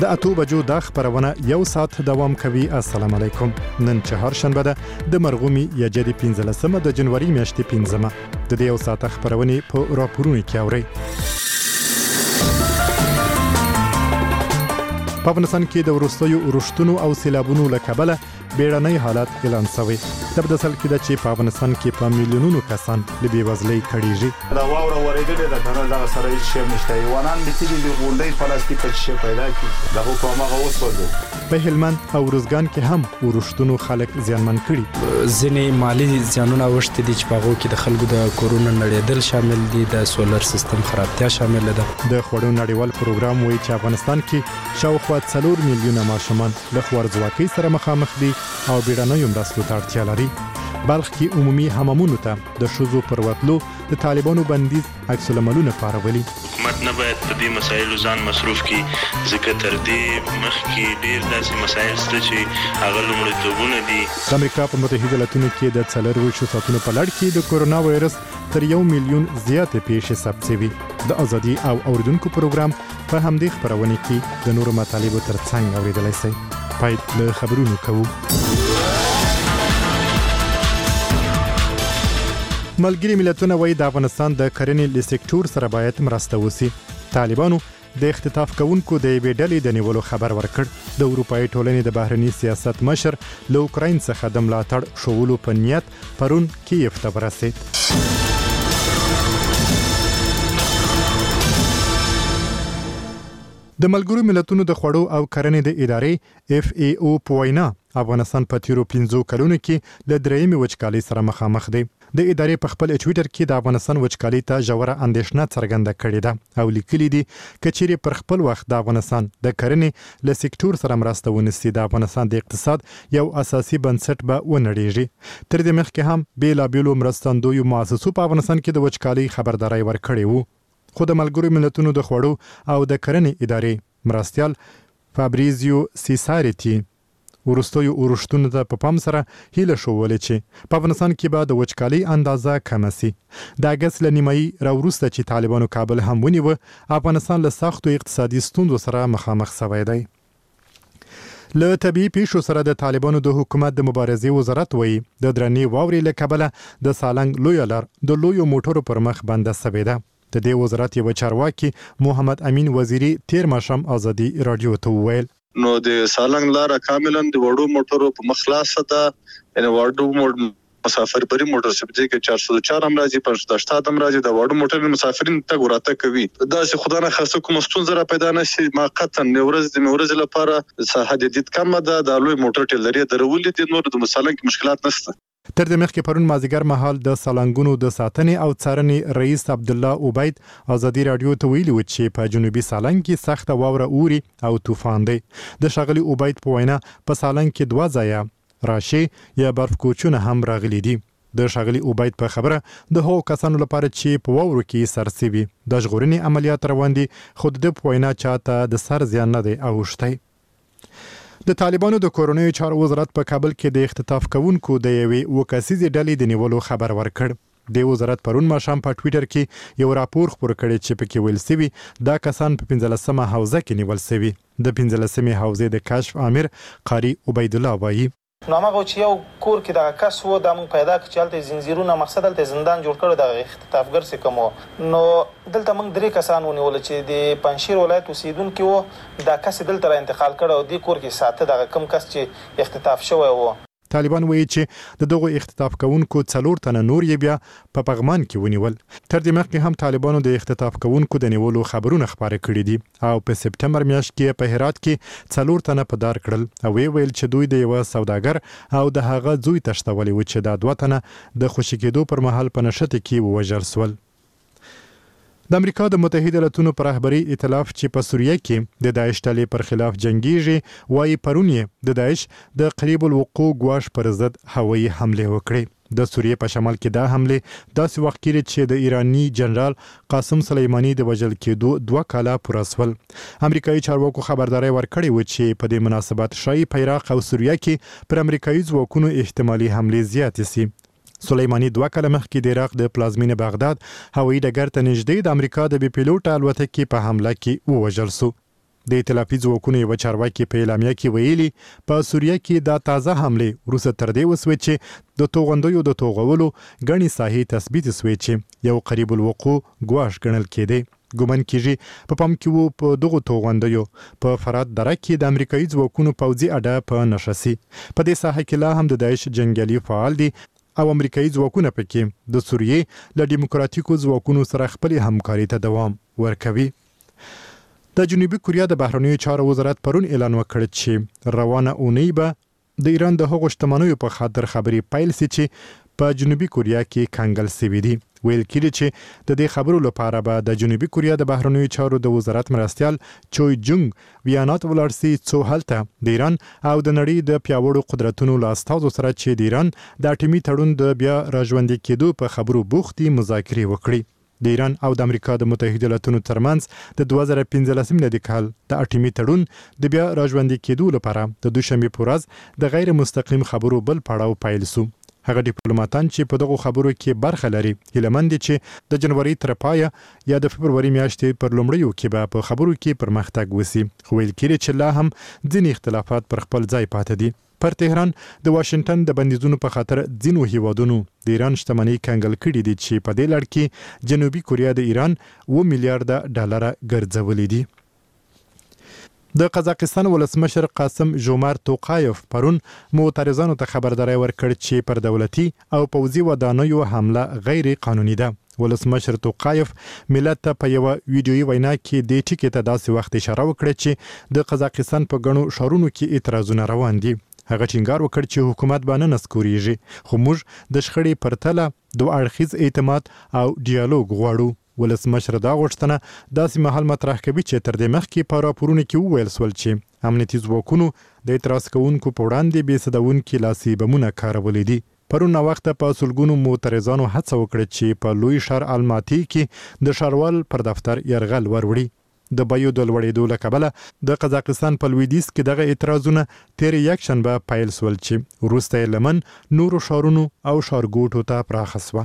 د 8 بجو دا خبرونه یو ساعت دوام کوي. السلام علیکم. نن چهارشنبه ده د مرغومي یا جدي 15 د جنوري میاشتې 15 د دې یو ساعت خبرونه په راپورونو کې اوري. په افغانستان کې د وروستیو اورښتونو او سیلابونو له کبله بیړنی حالت اعلان شوی. د بدسل کې د چې په افغانستان کې په میلیونونو کسان د بېوزلۍ کړيږي. دا واوره ورېدلې ده کنه دا سره هیڅ شی نشته. یوانان د تیږې د غونډۍ پلاستیک شي پیدا کی دا په هغه وسوځو. په هلمند او روزګان کې هم اورښتونو خلک زیانمن کړي. ځینې مالی زیانونه وشته دي چې په هغو کې د خلکو د کورونو نړېدل شامل دي، د سولر سیستم خرابتیا شامل ده. د خوړو نړیوال پروګرام وایي چې افغانستان کې شاوخوا 4 میلیونه ماشومان له خوارځواکۍ سره مخامخ دي او بیړنیو مرستو ته اړتیا لري. بلخ کې عمومي حمامونو ته د ښځو پر وتلو د طالبانو بندیز عکس العملونه پارولي. حکومت نه باید په دې مسایلو ځان مصروف کړي، ځکه تر دې مخکې ډېر داسې مسایل شته چې هغه لومړیتوبونه دي. د امریکا په متحده ایالاتونو کې د 24 ساعتونو په لړ کې د کورونا وایرس تر 1 میلیون زیاتې پیښې ثبت شوي. د ازادي او اوریدونکو پروګرام په همدې خبرونه کې د نورو مطالبو ترڅنګ اوریدلای شئ. پای له خبرونو کوو. ملګری ملتونه وایي د افغانستان د کرنې له سکتور سره باید مرسته وشي. طالبانو د اختطاف کوونکو د یوې ډلې د نیولو خبر ورکړ. د اروپایي ټولنې د بهرني سیاست مشر له اوکراین څخه د ملاتړ شوولو په نیت پرون کیف ته ورسېد. د ملګرو ملتونو د خوړو او کرنې د ادارې FAO په وینا افغانستان په تیرو 15 کلونو کې له درېیمې وچکالۍ سره مخامخ دی. د ادارې په خپل ټویټر کې د افغانستان وچکالۍ ته ژوره اندېښنه څرګنده کړې ده او لیکلي دي کچېرې پر خپل وخت د افغانستان د کرنې له سکتور سره مرسته ونیسي د افغانستان د اقتصاد یو اساسي بنسټ به ونړېږي. تر دې مخکې هم بېلابېلو مرستندویو مؤسسو په افغانستان کې د وچکالۍ خبرداری ورکړې وو. خو د ملګرو ملتونو د خوړو او د کرنې ادارې مرستیال فابریزیو سیساریتی وروستیو اورښتونو ته په پام سره هیله شوولې چې په افغانستان کې به د وچکالۍ اندازه کمه سي. د اګست له نیمایي راوروسته چې طالبانو کابل هم ونیوه، افغانستان له سختو اقتصادي ستونزو سره مخامخ شوی دی. له طبیعي پیښو سره د طالبانو د حکومت د مبارزې وزارت وایي د درنې واورې له کبله د سالنګ لویه لار د لویو موټرو پر مخ بنده شوې ده. د دې وزارت یو چارواکي محمد امین وزیری تیر ماښام ازادي رادیو ته وویل نو د سالنګ لار کاملا د وړو موټرو په مخ خلاصه ده. یعنی وړو مسافر پرې موټر سپدي کې 404 هم راځي 580 هم راځي. د وړو موټر مسافرین ته ورته کوي دا چې خدانه خاصه کوم ستونزه را پیدا نشي. ما قطن ورځ لپاره حدید کم ده. د لوی موټر ټیلري درولې دي، نور د مسالنګ مشکلات نشته. تر دې مخکې پرون مازیګر مهال د سالنګونو د ساتنې او څارنې رئیس عبدالله عبید ازادي رادیو ته ویلي و چې په جنوبي سالنګ کې سخته واوره اوري او طوفان دی. د ښاغلي عبید په وینا په سالنګ کې 2 ځایه راشي یا برف کوچونه هم راغلي دي. د ښاغلي عبید په خبره د هغو کسانو لپاره چې په واورو کې سرسوي د ژغورنې عملیات روان دي، خو د په وینا چاته د سر زیان نه دی اوښتی. د طالبانو د کورونیو چارو وزارت په کابل کې د اختطاف کوونکو د یوې وکسیزې ډلې د نیولو خبر ورکړ. د وزارت پرون ماښام په ټویټر کې یو راپور خپور کړی چې پکې ویل شوي دا کسان په 15مه حوزه کې نیول شوي. د 15مې حوزې د کشف امیر قاری عبید الله وایي نو هغه چې یو کور کې د کس وو د موږ پیدا کړ چې هلته زنجیرونه مقصد هلته زندان جوړ کړو د اختطافګر څخه کوم نو دلته موږ 3 کسان ونیول چې د پنځشیر ولایت اوسیدونکو وو. دا کس دلته را انتقال کړ او د کور کې ساته د کم کس چې اختطاف شوی وو. طالبان وایي چې د دغو اختطاف کوونکو 4 تنه نور یې بیا په پغمان کې ونیول. تر دې مخکې هم طالبانو د اختطاف کوونکو د نیولو خبرونه خپاره کړي دي او په سپټمبر میاشت کې په هرات کې 4 تنه په دار کړل او ویل چې دوی د یو سوداګر او د هغه زوی تشتولي و چې دا 2 تنه د خوشی کېدو پر مهال په نشته کې ووژل شول. د امریکا د متحده ایالاتونو پر رهبري ائتلاف چې په سوریه کې د داعش ډلې پر خلاف جنگیږي وایي پرون یې د داعش د قریب الوقوع ګواښ پر ضد هوایي حمله وکړې. د سوریې په شمال کې دا حمله داسې وخت کې چې د ایرانی جنرال قاسم سلیمانی د وژل کېدو 2 کاله پوره شول. امریکایي چارواکو خبرداري ورکړې و چې په دې مناسبت شایي په عراق او سوریه کې پر امریکایي ځواکونو احتمالي حمله زیاتې شي. سلیمانی 2 کاله مخکې د عراق د پلازمینې بغداد هوایي ډګر ته نږدې د امریکا د بي پیلوټ الوتکې په حمله کې ووژل شو. د ائتلافي ځواکونو یو چارواکي په اعلامیه کې ویلي په سوریه کې دا تازه حمله وروسته تر دې وسوي چې د توغندیو د توغولو غني ساحې تثبیت شوی چې یو قریب الوقوع ګواښ ګڼل کېده ګومان کیږي په پام کې وو په دغه توغندیو په فرات دره کې د امریکایي ځواکونو پوځي اډه په نشسي په دې ساحه کې لا هم د داعش جنگیالي فعال دي او امریکایي ځواکونه پکې د سوریې له دیموکراتیکو ځواکونو سره خپل همکاري ته دوام ورکوي د جنوبي کوریا د بهرنیو چارو وزارت پرون اعلان وکړ چې روانه اونۍ به د ایران د هغو شتمنیو په خاطر خبرې پیل سي چې په جنوبي کوریا کې کنګل سوي دي ویل کېږي چې د دې خبرو لپاره به د جنوبي کوریا د بهرنیو چارو د وزارت مرستیال چوي جونګ ویانات ولاړ سي څو هلته د ایران او د نړۍ د پیاوړو قدرتونو له استازو سره چې د ایران د اټومي تړون د بیا راژوندي کېدو په خبرو بوختي مذاکرې وکړي د ایران او د امریکا د متحده ایالاتونو ترمنځ د 2015 میلادي کال د اټومي تړون د بیا راژوندي کېدو لپاره د دوشنبه په ورځ د غیر مستقیم خبرو بل پړاو پیل شو هغه ډیپلوماټان چې په دغه خبرو کې برخه لري هیلمند چې د جنوري تر پایه یا د فبروري میاشتې پر لومړیو کې به په خبرو کې پرمختګ وسی خو ویل کېږي چې لا هم ځینې اختلافات پر خپل ځای پاتې دي پر تهران د واشنگټن د بندیزونو په خاطر ځینو هیوادونو د ایران شتمنۍ کنګل کړي دي چې په دې لړ کې جنوبي کوریا د ایران 2 میلیارډ ډالر ګرځولې دي د قزاقستان ولسمشر قاسم جومارت توقایف پرون معترضانو ته خبرداري ورکړ چې پر دولتي او پوځي ودانیو حمله غیر قانوني ده ولسمشر توقایف ملت ته په یو ویډیوي وینا کې د ټیکې ته داسې وخت اشاره وکړه چې د قزاقستان په غنو شهرونو کې اعتراضونه روان دي هغه ټینګار وکړ چې حکومت باندې نسکوريږي خو موږ د شخړې پر تله دوه اړخیز اعتماد او ډیالوګ غواړو ولسمشر دا غوښتنه داسې مهال مطرح کوي چې تر دې مخکې په راپورونو کې وویل شول چې امنیتي ځواکونو د اعتراض کوونکو په وړاندې بې سدونکي لاسي بمونه کارولې دي پرون وخت په سلګونو معترضانو هڅه وکړه چې په لوی ښار الماتی کې د ښاروال پر دفتر يرغل وروړي د بایو د لوړېدو له کبله د قزاقستان په لویدیځ کې دغه اعتراضونه تیر یک شنبه پیل شول چې وروسته لمن نورو ښارونو او ښارګوټو ته پراخه شوه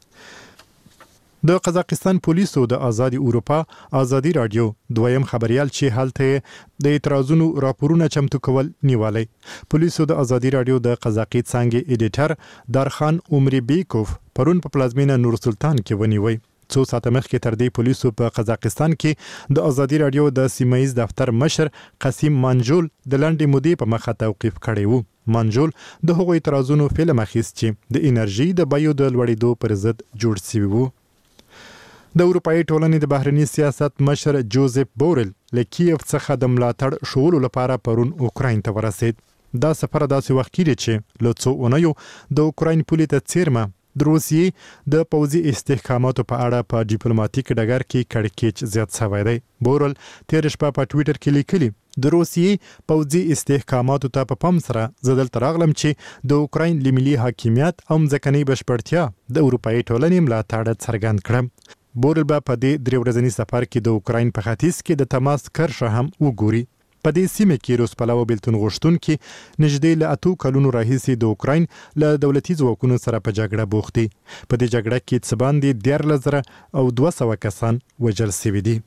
د قزاقستان پولیسو د آزادي اروپا آزادي رادیو دویم خبريال چې حالته د اعتراضونو راپورونه چمتو کول نیولای پولیسو د آزادي رادیو د قزاقي څنګه ایډیټر دارخان عمري بیکوف پرون په پلازمینه نور سلطان کې ونیوي څو ساعته مخکې تر دې پولیسو په قزاقستان کې د آزادي رادیو د سیمایي دفتر مشر قاسم منجول د لنډې مودې په مخه توقیف کړی وو منجول د هغوی اعتراضونو فلم اخیست چې د انرژي د بایو د لوړېدو پر ضد جوړ شوی وو د اروپאי ټولنې د بهرنی سیاست مشر جوزف بورل له کیف څخه د ملاتړ شولو لپاره پرون اوکراین ته ورسید دا سفر داسې وخت کې چې له څو اونیو د اوکراین پولیس ته څیرمه د روسیې د پوځي استحکاماتو په اړه په ډیپلوماټیک ډګر کې کړکېچ زیات شوی دی بورل تیر شپه په ټوئیټر کې لیکلی د روسیې پوځي استحکاماتو ته په پام سره زدل تراغلم چې د اوکراین لملي حاکمیت او ځکهنی بشپړتیا د اروپאי ټولنې ملاتړ څرګند کړم بورل به په دې درې ورځني سفر کې د اوکراین په ختیځ کې د تماس کرښه هم وګوري په دې سیمه کې روس پلاو بیلتون غوښتونکي نږدې له 8 کلونو راهیسې د اوکراین له دولتي ځواکونو سره په جګړه بوخت دي په دې جګړه کې څه باندې 14,000 او 200 کسان وژل شوي دي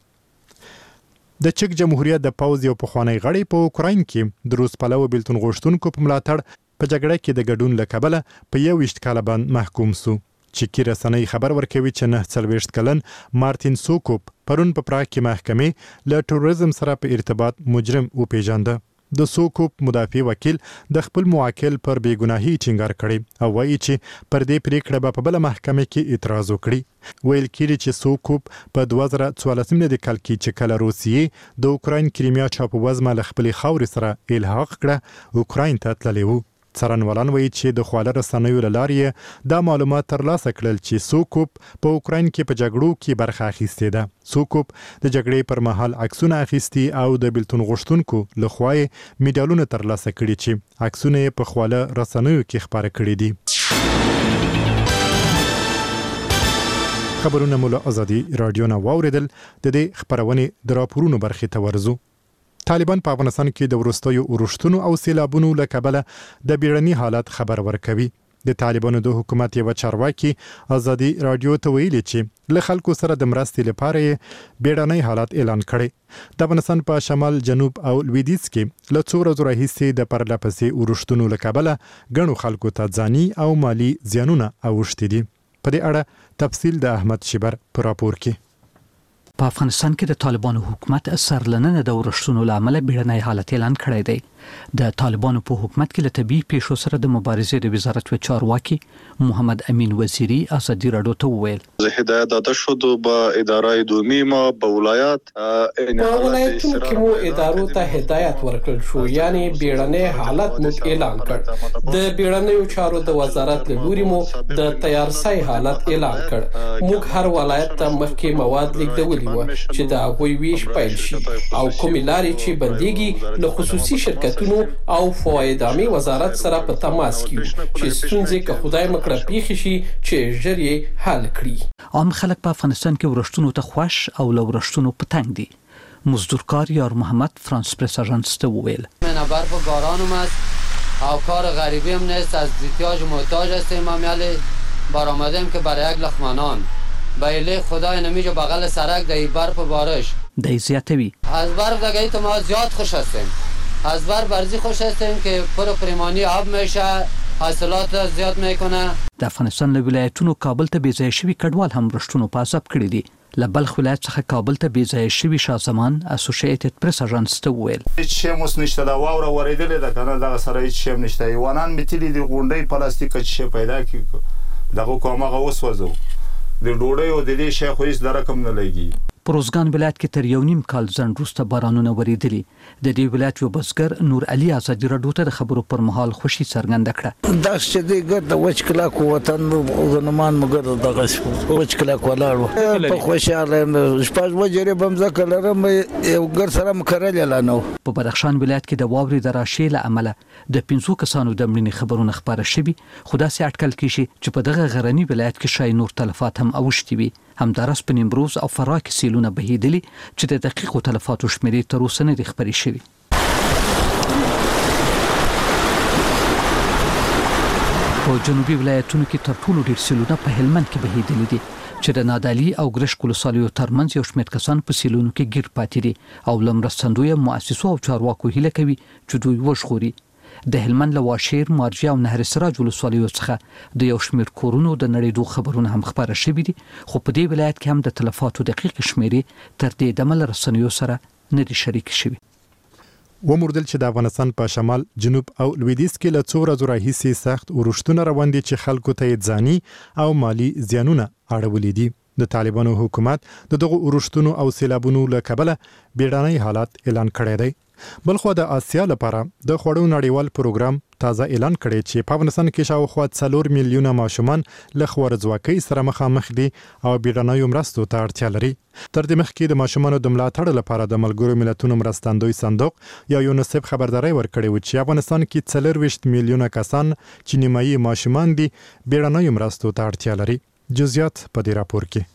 د چک جمهوریت د پوځ یو پخوانی غړی په اوکراین کې د روس پلاو بیلتون غوښتونکو په ملاتړ په جګړه کې د ګډون له کبله په 21 کال باندې محکوم شو چې رسنۍ خبر ورکوي چې 49 کلن مارتین سوکوپ پرون په پراګ کې محکمې له ټوریزم سره په ارتباط مجرم وپیژانده د سوکوپ مدافع وکیل د خپل موکل پر بیګناهي ټینګار کړي او وایي چې پر دې پریکړه په بل محکمه کې اعتراض وکړي ویل کېږي چې سوکوپ په 2014 میلادي کال کې چې کله روسیې د اوکراین کریمیا چاپوزما له خپل خاورې سره الحاق کړه اوکراین ته تللی وو څارنوالان وایي چې د خواله رسنیو له لارې دا معلومات ترلاسه کړل چې سوکوپ په اوکراین کې په جګړو کې برخه اخیستې ده سوکوپ د جګړې پر مهال عکسونه اخیستي او د بیلتون غوښتونکو له خوا یې میډالونه ترلاسه کړي چې عکسونه یې په خواله رسنیو کې خپاره کړي دي خبرونه مو له آزادي رادیو نه واوریدل د دې خبرونه د راپورونو برخې ته ورزو طالبان په افغانستان کې د ورستیو اورښتونو او سیلابونو له کبله د بیړني حالت خبر ورکوي د طالبانو د حکومت یو چارواکي ازادي رادیو ته ویلي چې له خلکو سره د مرستې لپاره بیړنی حالت اعلان کړي. د افغانستان په شمال، جنوب او لویدیځ کې له څو ورځو راهیسې د پرلهپسې اورښتونو له کبله ګڼو خلکو ته ځاني او مالي زیانونه اوښتي دي. په دې اړه تفصیل د احمد شیبر په راپور کې. په افغانستان کې د طالبانو حکومت سرلننه د ورښتونو له امله بیړنی حالت اعلان کړی دی. د طالبانو په حکومت کې له طبي پیښو سره د مبارزې د وزارت و چارواکي محمد امین وزیری ازادي رادیو ته وویل زه هدایت داده شد به اداره دومی ما به ولایت ولایتونو کې مو ادارو ته هدایت ورکړل شو، یعنی بیړنی حالت مو اعلان کړ. د بیړنیو چارو د وزارت له لوري مو د تیارسای حالت اعلان کړ. موږ هر ولایت ته مخکې مواد لیږدولي و چې د هغوی ویش پیل شي او کومې لارې چې بنديږي له خصوصي شرکتونو او فوایدامي وزارت سره په تماس کې چې ستونزې که خدای مکړه پیښ شي چې ژر یې حل کړي. عام خلک په افغانستان کې ورښتونو ته خوښ او له ورښتونو په تنګ دي. مزدورکار یار محمد فرانس پرس آژانس ته وویل من برف و بارانم است او کار غریبی هم نیست، از احتیاج محتاج هستیم. ما میل برآمدیم که برای یک لقمانان بیله خدای نمیجا بغل سرک در برف و بارش دی زیاتوی از برف دگهی تو ما زیاد خوش هستیم. از برف برزی خوش هستیم که پر پریمانی آب میشه، حاصلات زیاد میکنه. د افغانستان له ولایتونو کابل ته بیځای شوي کډوال هم ورښتونو په عذاب کړي دي. له بلخ ولایت څخه کابل ته بیځای شوي شاه زمان اسوسییټډ پریس آژانس ته وویل هیڅ شی اوس نشته، دا واوره ورېدلې ده کنه، دغه سره هیڅ شی نشته. ایوانان میتلی دی غونډۍ پلاستیک چې پیدا کی دغه کومه اوس وځو د ډوډۍ او د دې شی خو هیڅ درکم نه لګي. پروزګان ولایت کې تر یو نیم کال ځنډ وروسته بارانونه ورېدلي. د دې ولایت یو بزګر نور علي ازادي رادیو ته د خبرو پر مهال خوشي څرګنده کړه. دا چې د ګرد وچ کلاک وطن غنمان مګر دغه وچ کلاک ولاړ په خوشاله شپږ وجري بمزه کلرم یو ګر سره مکرل لانو. په بدخشان ولایت کې د واورې د راشي له عمله د 500 کسانو د مړینې خبرونه خبره شوي، خو داسې اټکل کیږي چې په دغه غرنی ولایت کې شای نور تلفات هم اوښتي وي. همدارس په نیمروز او فراه کې سیلونه بهیدلي چې د دقیقو تلفاتو شمیرې تر اوسه نه دي خبرې شوي. په جنوبي ولایتونو کې تر ټولو ډېر سیلونه په هلمند کې بهیدلي دي چې د نادعلي او ګرشک ولسوالیو ترمنځ یو شمېر کسان په سیلونو کې ګیر پاتې دي او له مرستندویه مؤسسو او چارواکو هیله کوي چې دوی وژغوري. د هلمند له واشیر، مارجه او نهر سراج ولسوالیو څخه د یو شمېر کورونو د نړېدو خبرونه هم خبره شوي دي، خو په دې ولایت کې هم د تلفاتو دقیق شمیرې تر دې دمه له رسنیو سره نه دي شریک شوي. وموردل چې د افغانستان په شمال، جنوب او لویدیځ کې له څو ورځو راهیسې سخت اورښتونه روان دي چې خلکو ته یې ځاني او مالي زیانونه اړولي دي. د طالبانو حکومت د دغه اورښتونو او سیلابونو له کبله بیړنی حالت اعلان کړی دی. بلخو د آسیا لپاره د خوړو نړیوال پروګرام تازه اعلان کړی چې په افغانستان کې شاوخوا 4 میلیونه ماشومان له خوارځواکۍ سره مخامخ دي او بیړنیو مرستو ته اړتیا لري. تر دې مخکې د ماشومانو د ملاتړ لپاره د ملګرو ملتونو مرستندوی صندوق یا یونیسف خبرداری ورکړی و چې افغانستان کې 24 میلیونه کسان چې نیمایي ماشومان دي بیړنیو مرستو ته اړتیا لري. جزئیات په دې راپور کې.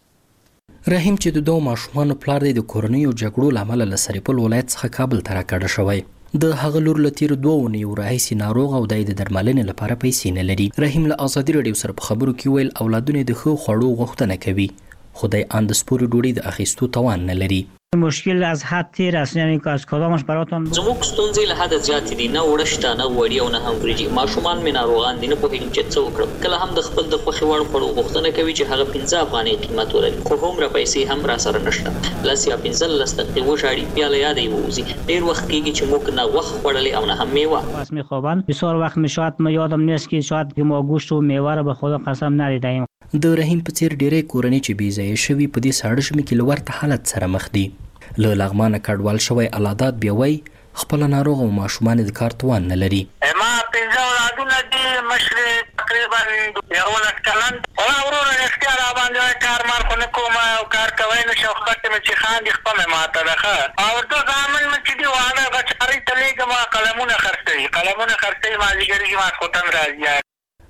رحیم چې د دوه ماشومانو پلار دی د کورنیو جګړو له امله له سرپل ولایت څخه کابل ته راکډه شوی. د هغه لور له تیرو 2 اونیو راهیسې ناروغ او د درملنې لپاره پیسې نه لري. رحیم له ازادي رادیو سره په خبرو کې ویل اولادونه د ښو خوړو غوښتنه کوي، خو د اندسپوري ډوډۍ د اخیستو توان نه لري. مشکل از حد تیر است، یعنی که از کدامش براتون زموږ ستونزې له حد زیات دي، نه وړشته نه وړي او نه هم وریجي. ماشومان مې ناروغان دي، نه پوهېږم چې څه وکړم. کله هم د خپل د خوښې وړ خوړو غوښتنه کوي چې هغه 15 افغانۍ قیمت ولري، خو هومره پیسې هم را سره نشته. 10 یا 15 دقیقې وژاړي، بیا له یاده یې ووځي. ډېر وخت کېږي چې موږ نه غوښه خوړلې او نه هم میوه. پس میخوابند بسیار وقت میشود، ما یادم نیست که شاید که ما گوشت و میوه را به خدا قسم ندیدیم. د رحیم په څیر ډېرې کورنۍ چې بې ځایه شوي په دې ساړه ژمي کې له ورته حالت سره مخ دي. له لغمانه کډوال شوی الادات بیا وایي خپله ناروغ او ماشومان د کار توان نه لري. ما 15 اولادونه دي، مشر تقریبا 11 کلن. وروره رښتیا را باندې کار خو نه کوم او کار کوی نه شم. خپل مې چې خاندي خپله ماته ده ښه او دو زامن مې چې دي واده بچارۍ ته لېږم، قلمونه خرڅوي مازدیګري کې ماسخوتن راځي.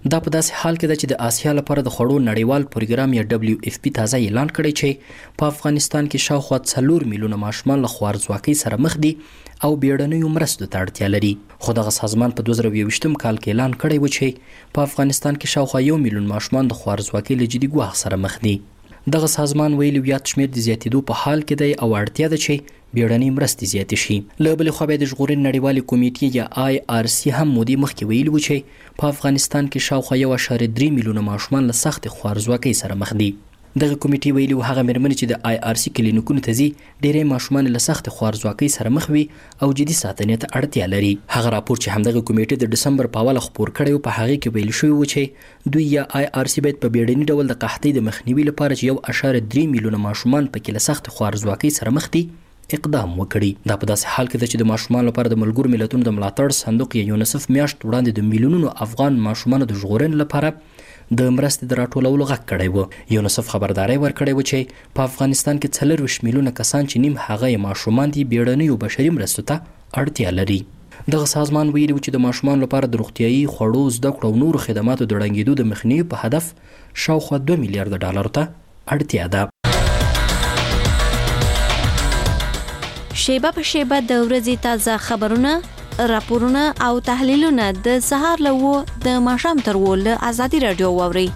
دا په داسې حال کې ده چې د آسیا لپاره د خوړو نړیوال پروګرام یا WFP تازه اعلان کړی چې په افغانستان کې شاوخوا 4 میلیونه ماشومان له خوارځواکۍ سره مخ دي او بیړنیو مرستو ته اړتیا لري. خو دغه سازمان په 2022 کال کې اعلان کړی و چې په افغانستان کې شاوخوا 1 میلیون ماشومان د خوارځواکۍ له جدي ګواښ سره مخ دي. دغه سازمان ویلي زیات شمېر د زیاتېدو په حال کې دی او اړتیا ده چې بیړنۍ مرستې زیاتې شي. له بلې خوا بیا د ژغورنې نړیوالې کمیټې یا IRC هم مودې مخکې ویلي و چې په افغانستان کې شاوخوا 1.3 میلیونه ماشومان له سختې خوارځواکۍ سره مخ دي. دغه کمیټې ویلي هغه مېرمنې چې د IRC کلینیکونو ته ځي ډېری ماشومان له سختې خوارځواکۍ سره مخ وي او جدي ساتنې ته اړتیا لري. هغه راپور چې همدغه کمیټې د ډسمبر په اوله خپور کړی و په هغې کې ویل شوي و چې دوی یا IRC باید په بیړني ډول د قحطۍ د مخنیوي لپاره چې 1.3 میلیونه ماشومان پکې له سختې خوارځواکۍ سره مخ دي اقدام وکړي. دا په داسې حال کې ده چې د ماشومان لپاره د ملګرو ملتونو د ملاتړ صندوق یا یونیسف میاشت وړاندې د میلیونونو افغان ماشومانو د ژغورنې لپاره د مرستې د راټولولو غږ کړی و. یونیسف خبرداری ورکړی و چې په افغانستان کې 24 میلیونه کسان چې نیم هغه یې ماشومان دي بیړنیو بشري مرستو ته اړتیا لري. دغه سازمان ویلي و چې د ماشومان لپاره د روغتیایي خوړو زده کړو او نورو خدماتو د ړنګېدو د مخنیوي په هدف شاوخوا 2 میلیارډ ډالرو ته اړتیا ده. شیبه په شیبه د ورځې تازه خبرونه، راپورونه او تحلیلونه د سهار له 9 د ماښام تر 10 له ازادي رادیو واورئ.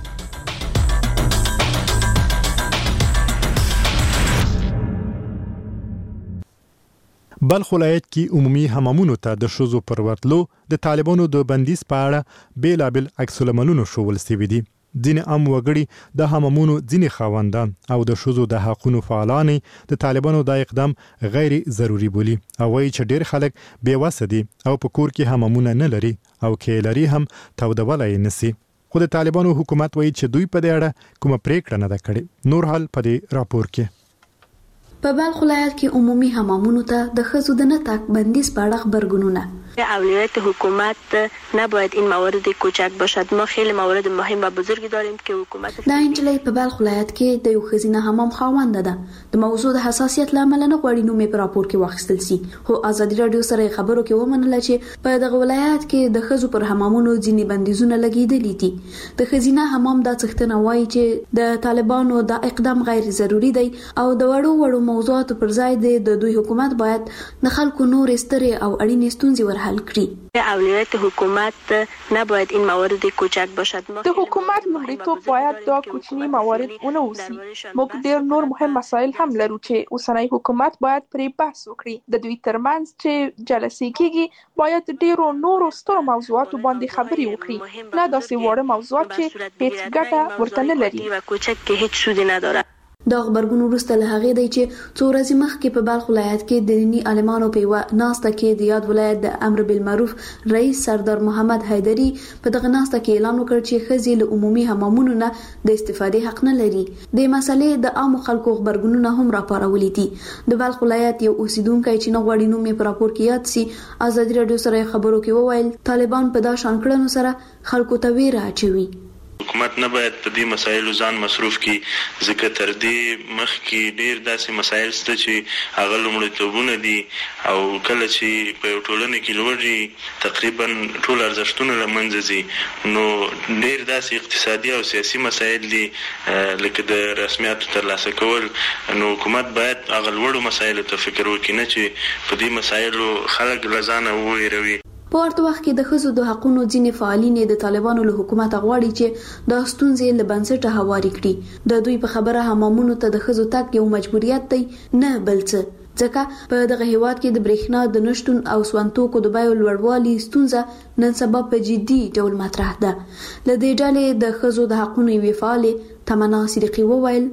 بلخ ولایت کې عمومي حمامونو ته د ښځو پر ورتلو د طالبانو د بندیز په اړه بیلابل عکس العملونه ښوول سوي دي. ځینې عام وګړي د حمامونو ځینې خاوندان او د ښځو د حقونو فعالان د طالبانو دا اقدام غیر ضروري بولي او وایي چې ډېر خلک بېوسه دي او په کور کې حمامونه نه لري او کې لري هم تودولی نسی. خو د طالبانو حکومت وایي چې دوی په دې اړه کومه پریکړه نه ده کړې. نور حال په دې راپور کې. په بلخ ولایت کې عمومي حمامونو ته د ښځو د نه تګ بندیز په اړه خبرګونونه. اولویت حکومت نباید این موارد کوچک باشد. ما خیلی موارد مهم و بزرگی داریم که حکومت دا انجلۍ په بلخ ولایت کې د یو ښځینه حمام خاوند ده. د موضوع د حساسیت لامل نه غواړي نومې په راپور کې واخیستل شي. خو ازادي رادیو سره خبرو کې ومنله چې په دغه ولایت کې د ښځو پر حمامونو ځینې بندیزونه لګیدلي دي. د ښځینه حمام د څښتنه وایي چې د طالبانو دا اقدام غیر ضروري دی او د وړو موضوعات پر ځای د دوی حکومت باید د خلکو نور سترې او اړینې ستونزې ورحل کړي. اولویت حکومت نباید این موارد کوچک باشد. د حکومت لومړیتوب باید دا کوچنی موارد ونه اوسي. موږ ډېر نور مهم مسایل هم لرو چې اوسنی حکومت باید پرې بحث وکړي. د دوی ترمنځ چې جلسې کیږي باید ډېرو نورو سترو موضوعاتو باندې خبرې وکړي، نه داسې وړه موضوعات چې هیڅ ګټه ورته نه لري. کوچک کې هیڅ سود نه داره. دا خبرګون وروسته له هغې دی چې څو ورځې مخکې په بلخ ولایت کې د دیني عالمانو په یوه ناسته کې د یاد ولایت د امر بالمعروف رئیس سردار محمد حیدري په دغه ناسته کې اعلان وکړ چې ښځې له عمومي حمامونو نه د استفادې حق نه لري. د مسلې د عامو خلکو خبرګونونه هم راپارولي دي. د بلخ ولایت یو اوسیدونکی چې نه غواړي نوم یې په راپور کې یاد سي ازادي رادیو سره خبرو کې وویل طالبان په دا شان کړنو سره خلکو ته ویره اچوي. حکومت نه باید په دې مسایلو ځان مصروف کړي، ځکه تر دې مخکې ډېر داسې مسایل شته چې هغه لومړیتوبونه دي او کله چې په یو ټولنه کې لوړ تقریبا ټول ارزښتونه له منځه ځي نو ډېر داسې اقتصادي او سیاسي مسایل دي لکه د رسمیاتو ترلاسه کول. نو حکومت باید هغه لوړو مسایلو ته فکر وکړي، نه چې په دې مسایلو خلک له ځانه وویروي. په ورته وخت کې د ښځو د حقونو ځینې فعالین د طالبانو له حکومت غواړي چې دا ستونزې له بنسټه هواري کړي. د دوی په خبره حمامونو ته د ښځو تګ یو مجبوریت دی نه بل څه، ځکه په دغه هیواد کې د برېښنا د نشتون او سونتوکو د بیو لوړوالي ستونزه نن سبا په جدي ډول مطرح ده. له دې ډلې د ښځو د حقونو یوې فعالې تمنا صدیقي وویل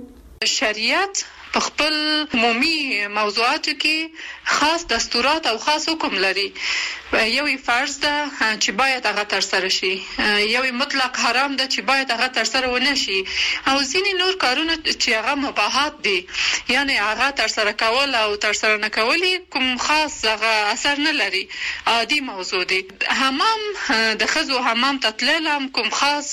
شریعت په خپل عمومي موضوعاتو کې خاص دستورات او خاص حکم لري. یو فرض ده چې باید هغه ترسره شي، یو مطلق حرام ده چې باید هغه ترسره ونه شي، او ځینې نور کارونه چې هغه مباحات دي یعنی هغه ترسره کول او ترسره نه کول کوم خاص هغه اثر نه لري، عادي موضوع دي. حمام د ښځو حمام ته تلل هم کوم خاص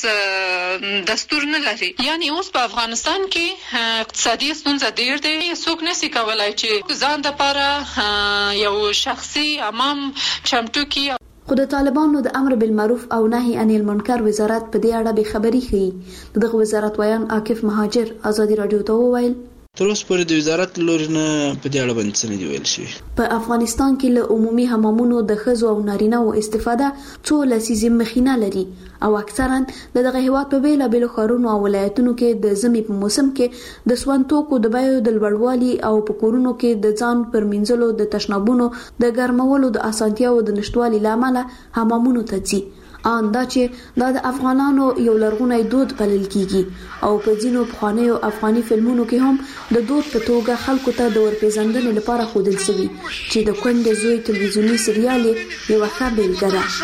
دستور نه لري. یعنی اوس په افغانستان کې اقتصادي ستونزه ډېر دی، څوک نشي کولای چې ځان دپاره یو شخصي حمام چمتو کړي. خو د طالبانو د امر بالمعروف او نهي عن المنکر وزارت په دې اړه به خبري ښيي. دغه وزارت ویان عاکف مهاجر ازادي رادیو ته وویل تر اوسه پورې د وزارت لوري نه په دې اړه باندې څه نه دی ویل شوی. په افغانستان کې له عمومي حمامونو د ښځو او نارینه‌و استفاده څو لسیزې مخینه لري او اکثرا دغه هیواد په بیلابیلو ښارونو او ولایتونو کې د ژمي په موسم کې د سون توکو د بیو د لوړوالي او په کورونو کې د ځان پر منځلو د تشنابونو د ګرمولو د اسانتیاو د نشټوالي لامل حمامونو ته ځي. دا چې د افغانانو یو لرغونی دود بلل کیږي او په ځینو پخوانیو افغاني فلمونو کې هم د دود په توګه خلکو ته د ورپېژندنې لپاره ښودل شوي چې د کونډې زوی تلویزیوني سریال یوه ښه بېلګه ده.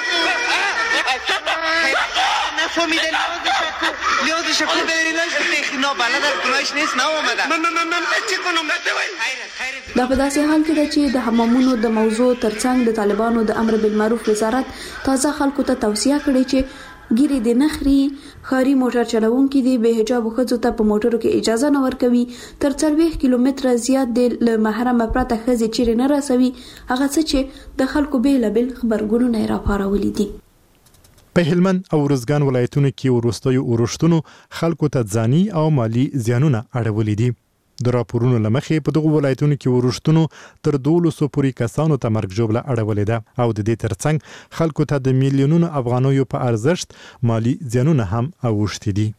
دا په داسې حال کې ده چې د حمامونو د موضوع ترڅنګ د طالبانو د امر بالمعروف وزارت تازه خلکو ته توصیه کړې چې ګیري د نخري خاري موټر چلوونکي دي به حجاب ښځو ته په موټرو کې اجازه نه ورکوي، تر 40 کیلومتره زیات د محرمه پرته ښځې چیرې نه رسوي، هغه څه چې د خلکو بیلابیل خبرګونونه راپارولي دي. په هلمند او ارزګان ولایتونو کې وروستیو اورښتونو خلکو ته ځاني او مالی زیانونه اړولي دي. د راپورونو لمخې په دغه ولایتونو کې وروښتونو تر 200 پورې کسانو ته مرګ ژوبله اړولې ده او د دې ترڅنګ خلکو ته د میلیونونو افغانیو په ارزښت مالی زیانونه هم اوښتي دي.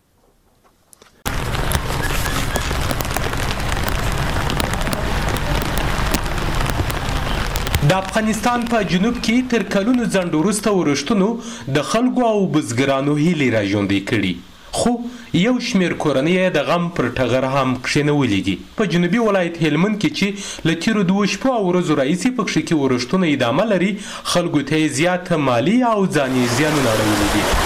د افغانستان په جنوب کې تر کلونو ځنډ وروسته وروښتونو د خلکو او بزګرانو هیلې راژوندۍ کړي، خو یو شمیر کورنۍ د غم پر ټغر هم کښېنولي دي. په جنوبي ولایت هلمند کې چې له تیرو 2 شپو او ورځو راهیسې په کښې کې وروښتونه ادامه لري، خلکو ته یې زیات مالي او ځاني زیانونه اړولي دي.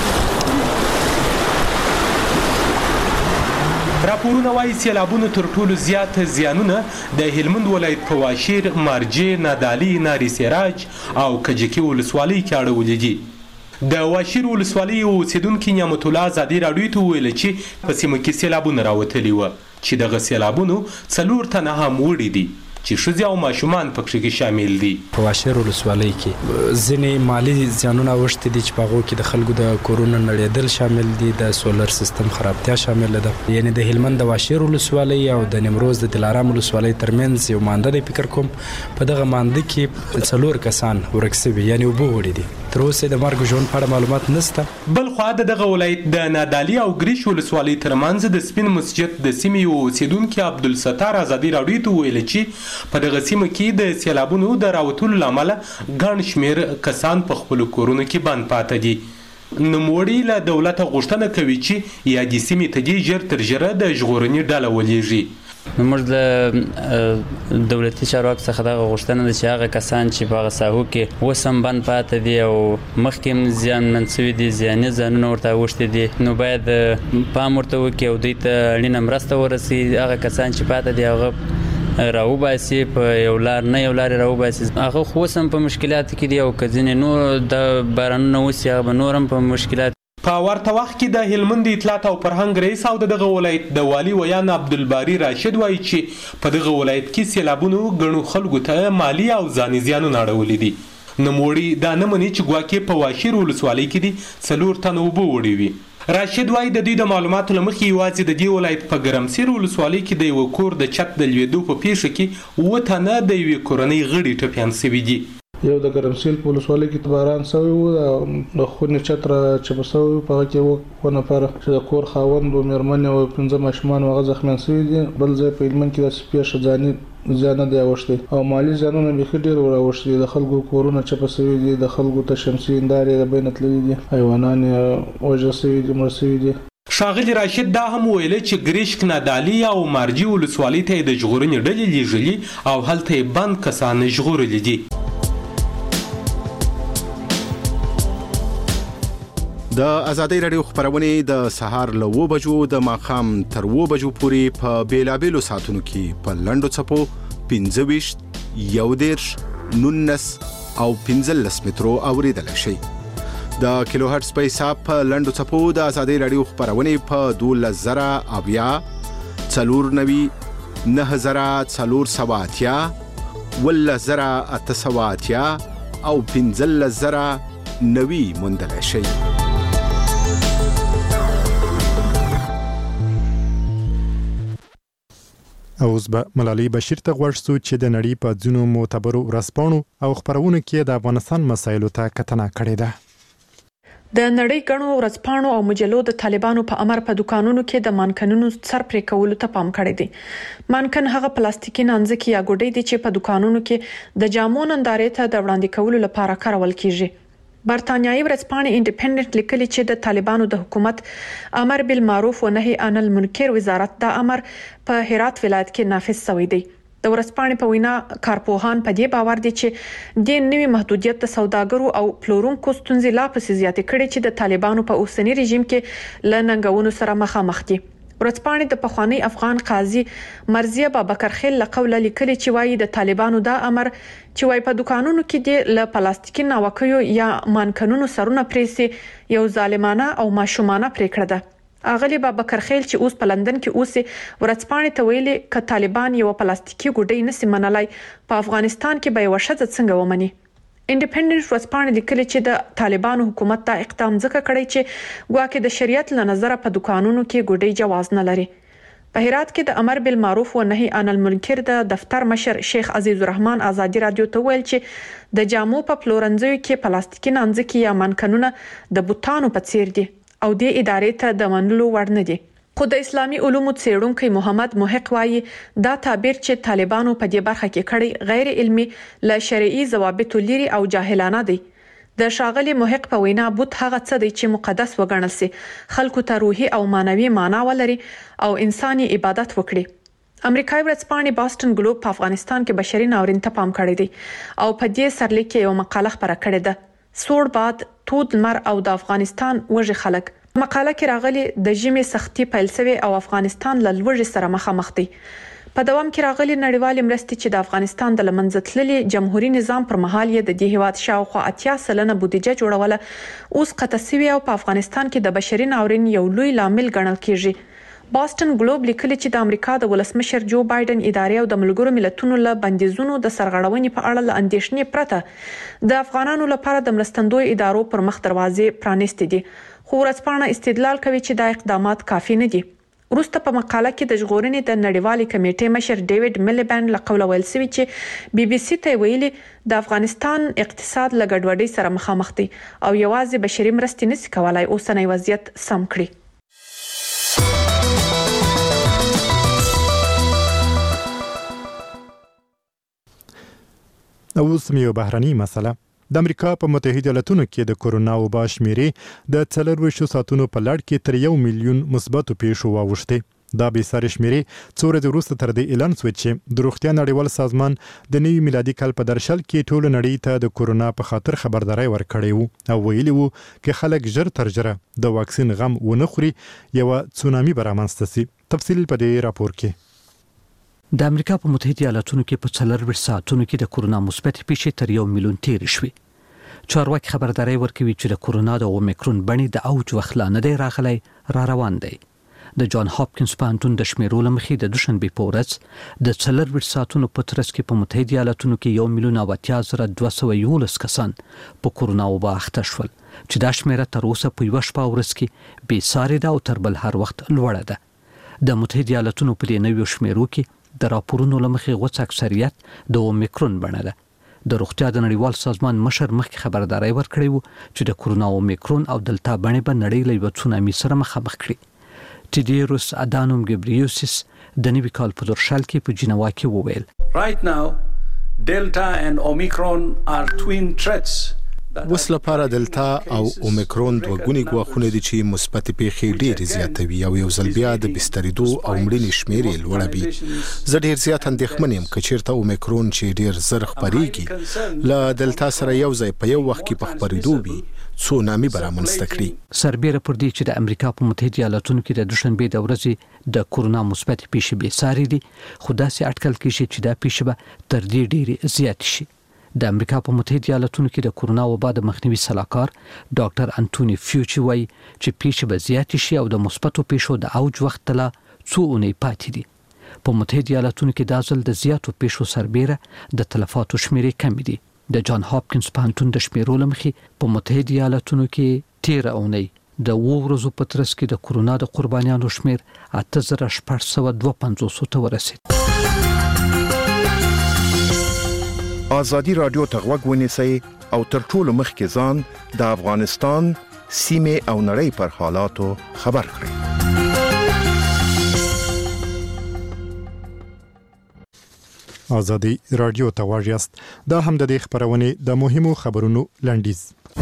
راپورونه وایي سیلابونو تر ټولو زیات زیانونه د هلمند ولایت په واشیر، مارجې، نادالي، ناري سراج او کجکي ولسوالۍ کې اړولي دي. د واشیر ولسوالۍ اوسیدونکي نعمت الله ازادي راډیو ته وویل چې په سیمه کې سیلابونه راوتلي وه چې دغه سیلابونو 4 تنه هم وړي دي چې ښځې او ماشومان پکې کې شامل دي. په واشیر ولسوالۍ کې ځینې مالی زیانونه اوښتي دي چې په هغو کې د خلکو د کورونو نړېدل شامل دي، د سولر سیستم خرابتیا شامله ده. یعنې د هلمند د واشیر ولسوالۍ او د نیمروز د دلارام ولسوالۍ ترمنځ یو مانده دی. فکر کوم په دغه مانده کې 4 کسان ورک شوي، یعنې اوبه وړي دي. تر اوسه د مرګ ژوند په اړه معلومات نشته. بل خوا د دغه ولایت د نادالي او ګریش ولسوالۍ ترمنځ د سپین مسجد د سیمې یو اوسیدونکي عبدالستار ازادي راډیو ته وویل چې په دغه سیمه کې د سیلابونو د راوتلو له امله ګڼ شمېر کسان په خپلو کورونو کې بند پاته دي. نوموړي له دولته غوښتنه کوي چې یادې سیمې ته دې ژر تر ژره د ژغورنې ډله ولېږي. موږ له دولتي چارواکو څخه دغه غوښتنه ده چې هغه کسان چې په هغه ساحو کې اوس هم بند پاته دي او مخکې هم زیانمن شوي دي، زیاني ځانونه ورته اوښتي دي، نو باید پام ورته وکړي او دوی ته اړینه مرسته ورسوي. هغه کسان چې پاته دي هغه راوباسي، په یو لار نه یو لارې راوباسي. هغه خو اوس هم په مشکلاتو کې دي او که ځینې نور د بارانونه وسي هغه به نور هم په مشکلات. په ورته وخت کې د هلمند اطلاعات او فرهنګ رئیس او دغه ولایت د والي ویان عبدالباري راشد وایي چې په دغه ولایت کې سیلابونو ګڼو خلکو ته مالی او ځاني زیانونه اړولي دي. نوموړي دا نه مني چې ګواکې په واشیر ولسوالۍ کې دي 4 تنه اوبه وړي وي. راشد وایي د دوی د معلوماتو له مخې یوازې د دې ولایت په ګرمسیر ولسوالۍ کې د یوه کور د چت د لوېدو په پیښه کې 7 تنه د یوې کورنۍ غړي ټپیان شوي دي. یو د ګرمسیل په ولسوالۍ کې باران شوی و، د خونې چت را چپه شوی و، په هغه کې 7 نفره چې د کور خاوند و، مېرمنې او 15 ماشومان هغه زخمیان شوي دي. بل ځای په هلمند کې داسې پیښه ځاني زیان نه دی اوښتی او مالي زیانونه بیخي ډېر اوښتي دي. د خلکو کورونه چپه شوي دي، د خلکو ته شمسي هندارې د بینه تللي دي، حیوانان یې وژل شوي دي، مړه شوي دي. ښاغلي راشد دا هم ویل چې ګریشک، نادالي او مارجي ولسوالۍ ته یې د ژغورنې ډلې لیږلي او هلته یې بند کسان ژغورلي دي. د ازادۍ راډیو خبرونه د سهار له 9 بجو د ماښام تر 9 بجو پورې په بیلابیلو ساعتونو کې په لنډو څپو 25 11 19 او 15 مترو اوریدل شي. د کیلو هرتز په حساب په لنډو څپو د ازادۍ راډیو خبرونه په 12000 490 9000 470 ولزرا 870 او 15,000 نوي موندل شي. اوس به ملالۍ بشیر ته غوښ سو چې د نړۍ په ځینو معتبرو ورځپاڼو او خبرونو کې د افغانستان مسایلو ته کتنه کړې ده. د نړۍ غنو ورځپاڼو او مجلو د طالبانو په امر په دکانونو کې د مانکنونو سر پرې کولو ته پام کړی دی. مانکن هغه پلاستیکي نانځکي یا ګوډۍ دي چې په دکانونو کې د جامو نندارې ته د وړاندې کولو لپاره کارول کیږي. برتانیایي ورځپاڼې انډیپندنت لیکلي چې د طالبانو د حکومت امر بالمعروف و نهي عن المنکر وزارت دا امر په هرات ولایت کې نافذ شوی دی. د ورځپاڼې په وینا کارپوهان په دې باور دي چې د نوي محدودیت د سوداګرو او پلورونکو ستونزې لا پسې زیاتې کړي چې د طالبانو په اوسنی رژیم کې لننګونو سره مخامخ دي. ورځپاڼې د پخوانی افغان قاضي مرزیه بابکرخیل لقوله لیکلي چې وايي د طالبانو دا امر چې وايي په دکانونو کې د پلاستیکي ناوکیو یا مانکنونو سرونه پریسي یو ظالمانه او ماشومانه پریکړه ده. اغلی بابکرخیل چې اوس په لندن کې اوسي ورځپاڼې ته ویلي ک طالبان یو پلاستیکي ګوډۍ نسی منلای په افغانستان کې به وشد څنګه ومني. انډیپندنت ورځپاڼې لیکلي چې د طالبانو حکومت دا اقدام ځکه کړی چې ګواکې د شریعت له نظره په دکانونو کې ګوډۍ جواز نه لري. په هرات کې د امر بالمعروف و نهي عن المنکر د دفتر مشر شیخ عزیز الرحمن آزادی رادیو ته ویل چې د جامو په پلورنځیو کې پلاستیکي نانځکي یا مانکنونه د بوتانو په څیر دي او د ادارې ته د منلو وړ نه دي. خو د اسلامي علومو څېړونکي محمد محق وايي دا تعبیر چې طالبانو په دې برخه کې کړی غیر علمي له شرعي ضوابطو لري او جاهلانه دی. د شاغلي محق په وینا بوت هغه څه دی چې مقدس وګڼل سي، خلکو ته روحي او مانوي معنا ولري او انساني عبادت وکړي. امریکایي ورځپاڼې باستن ګلوب په افغانستان کې بشري ناورین ته پام کړی دی او په دې سرلیک کې یو مقاله خبره کړې ده. سوړ باد، تود لمر او د افغانستان وږي خلک. مقاله کې راغلي د ژمي سختي پیل شوی او افغانستان له لوږې سره مخامخ دی. په دوام کې راغلي نړیوال مرستې چې د افغانستان د لمنځه تللي جمهوریت نظام پر مهال یې د دې هیواد شاوخوا 80% بودیجه جوړوله اوس قطع شوی او په افغانستان کې د بشري ناورین یو لوی لامل ګڼل کیږي. باستن ګلوب لیکلي چې د امریکا د ولسمشر جو بایدن ادارې او د ملګرو ملتونو له بندیزونو د سرغړونې په اړه له اندېښنې پرته د افغانانو لپاره د مرستندوی ادارو پر مخ دروازې پرانیستې دي. خو ورځپاڼه استدلال کوي چې دا اقدامات کافي نه دي. وروسته په مقاله کې د ژغورنې د نړیوالې کمیټې مشر ډیوډ ملیبند له قوله ویل شوی چې بي بي سي ته ویلي د افغانستان اقتصاد له ګډوډۍ سره مخامخ دی او یوازې بشري مرستې نشي کولای اوسنی وضعیت سم کړي. اوس یو بهرني مسله. د امریکا په متحده ایالاتونو کې د کورونا وبا شمیرې د 24 ساعتونو په لړ کې تر 1 میلیون مثبتو پیښو واوښتې. دا به سره شمیرې څو ورځې وروسته تر دې اعلان شو چې د روغتیا نړیوال سازمان د نوي میلادي کال په درشل کې ټول نړۍ ته د کورونا په خاطر خبرداري ورکړې وو او ویلي وو چې خلک ژر تر ژره د واکسین غم ونه خوري یو تسونامي برامنځته سي. تفصیل په دې راپور کې. د امریکا په متحده ایالاتونو کې په 24 ساعتونو کې د کورونا مثبت پیښې تر 1 میلیون تیر شوې. چارواکي خبرداري ورکوي چې د کورونا د اومیکرون بڼې د اوج وخت لا نه دی راغلی، را روان دی. د جان هاپکینز پوهنتون د شمیرو له مخې د دوشنبې په ورځ د 24 ساعتونو په ترڅ کې په متحده ایالاتونو کې 1,82,211 کسان په کورونا وبا اخته شول چې دا شمیره تر اوسه په یو شپه ورځ کې بې ساري ده او تر بل هر وخت لوړه ده. د متحده ایالاتونو په دې نویو شمیرو کې د راپورونو له مخې غوڅ اکثریت د اومیکرون بڼه ده. د روغتیا د نړیوال سازمان مشر مخکې خبرداري ورکړې وو چې د کورونا اومیکرون او دلتا بڼې به نړۍ له یو تسونامي سره مخامخ کړي. ټیډیروس ادانوم ګبریوسس د نوي کال په درشل کې په جنیوا کې وویل Right now Delta and Omicron are twin threats. اوس لپاره دلتا او اومیکرون دوه ګونی ګواښونه دي چې مثبت پیښې ډېرې زیاتوي او یو ځل بیا د بسترېدو او مړینې شمیرې لوړوي. زه ډېر زیات اندېښمن یم که چېرته اومیکرون چې ډېر زر خپرېږي له دلتا سره یو ځای په یو وخت کې په خپرېدو وي تسونامي به رامنځته کړي. سربیره پر دې چې د امریکا په متحده ایالاتونو کې د دوشنبې د ورځې د کورونا مثبت پیښې بې ساري دي، خو داسې اټکل کېږي چې دا پیښې به تر دې ډېرې زیاتې شي. د امریکا په متحده ایالاتونو کې د کورونا وبا د مخنیوي سلاکار ډاکټر انټونی فیوچي وایي چې پیښې به زیاتې شي او د مثبتو پیښو د اوج وخت لا څو اونۍ پاتې دي. په متحده ایالاتونو کې د ځل د زیاتو پیښو سربیره د تلفاتو شمیرې کم دي. د جان هاپکینز پوهنتون د شمیرو لمخې په متحده ایالاتونو کې 13 اونۍ د ورځو په ترڅ کې د کورونا د قربانیانو شمیر 8652 ته ورسید. ازادي رادیو ته غوږ ونیسئ او تر ټولو مخکې ځان د افغانستان سیمه او نړۍ پر حالاتو خبر کړئ. ازادي رادیو ته واژیاست. دا هم د دې خبرونه د مهمو خبرونو لنډیز.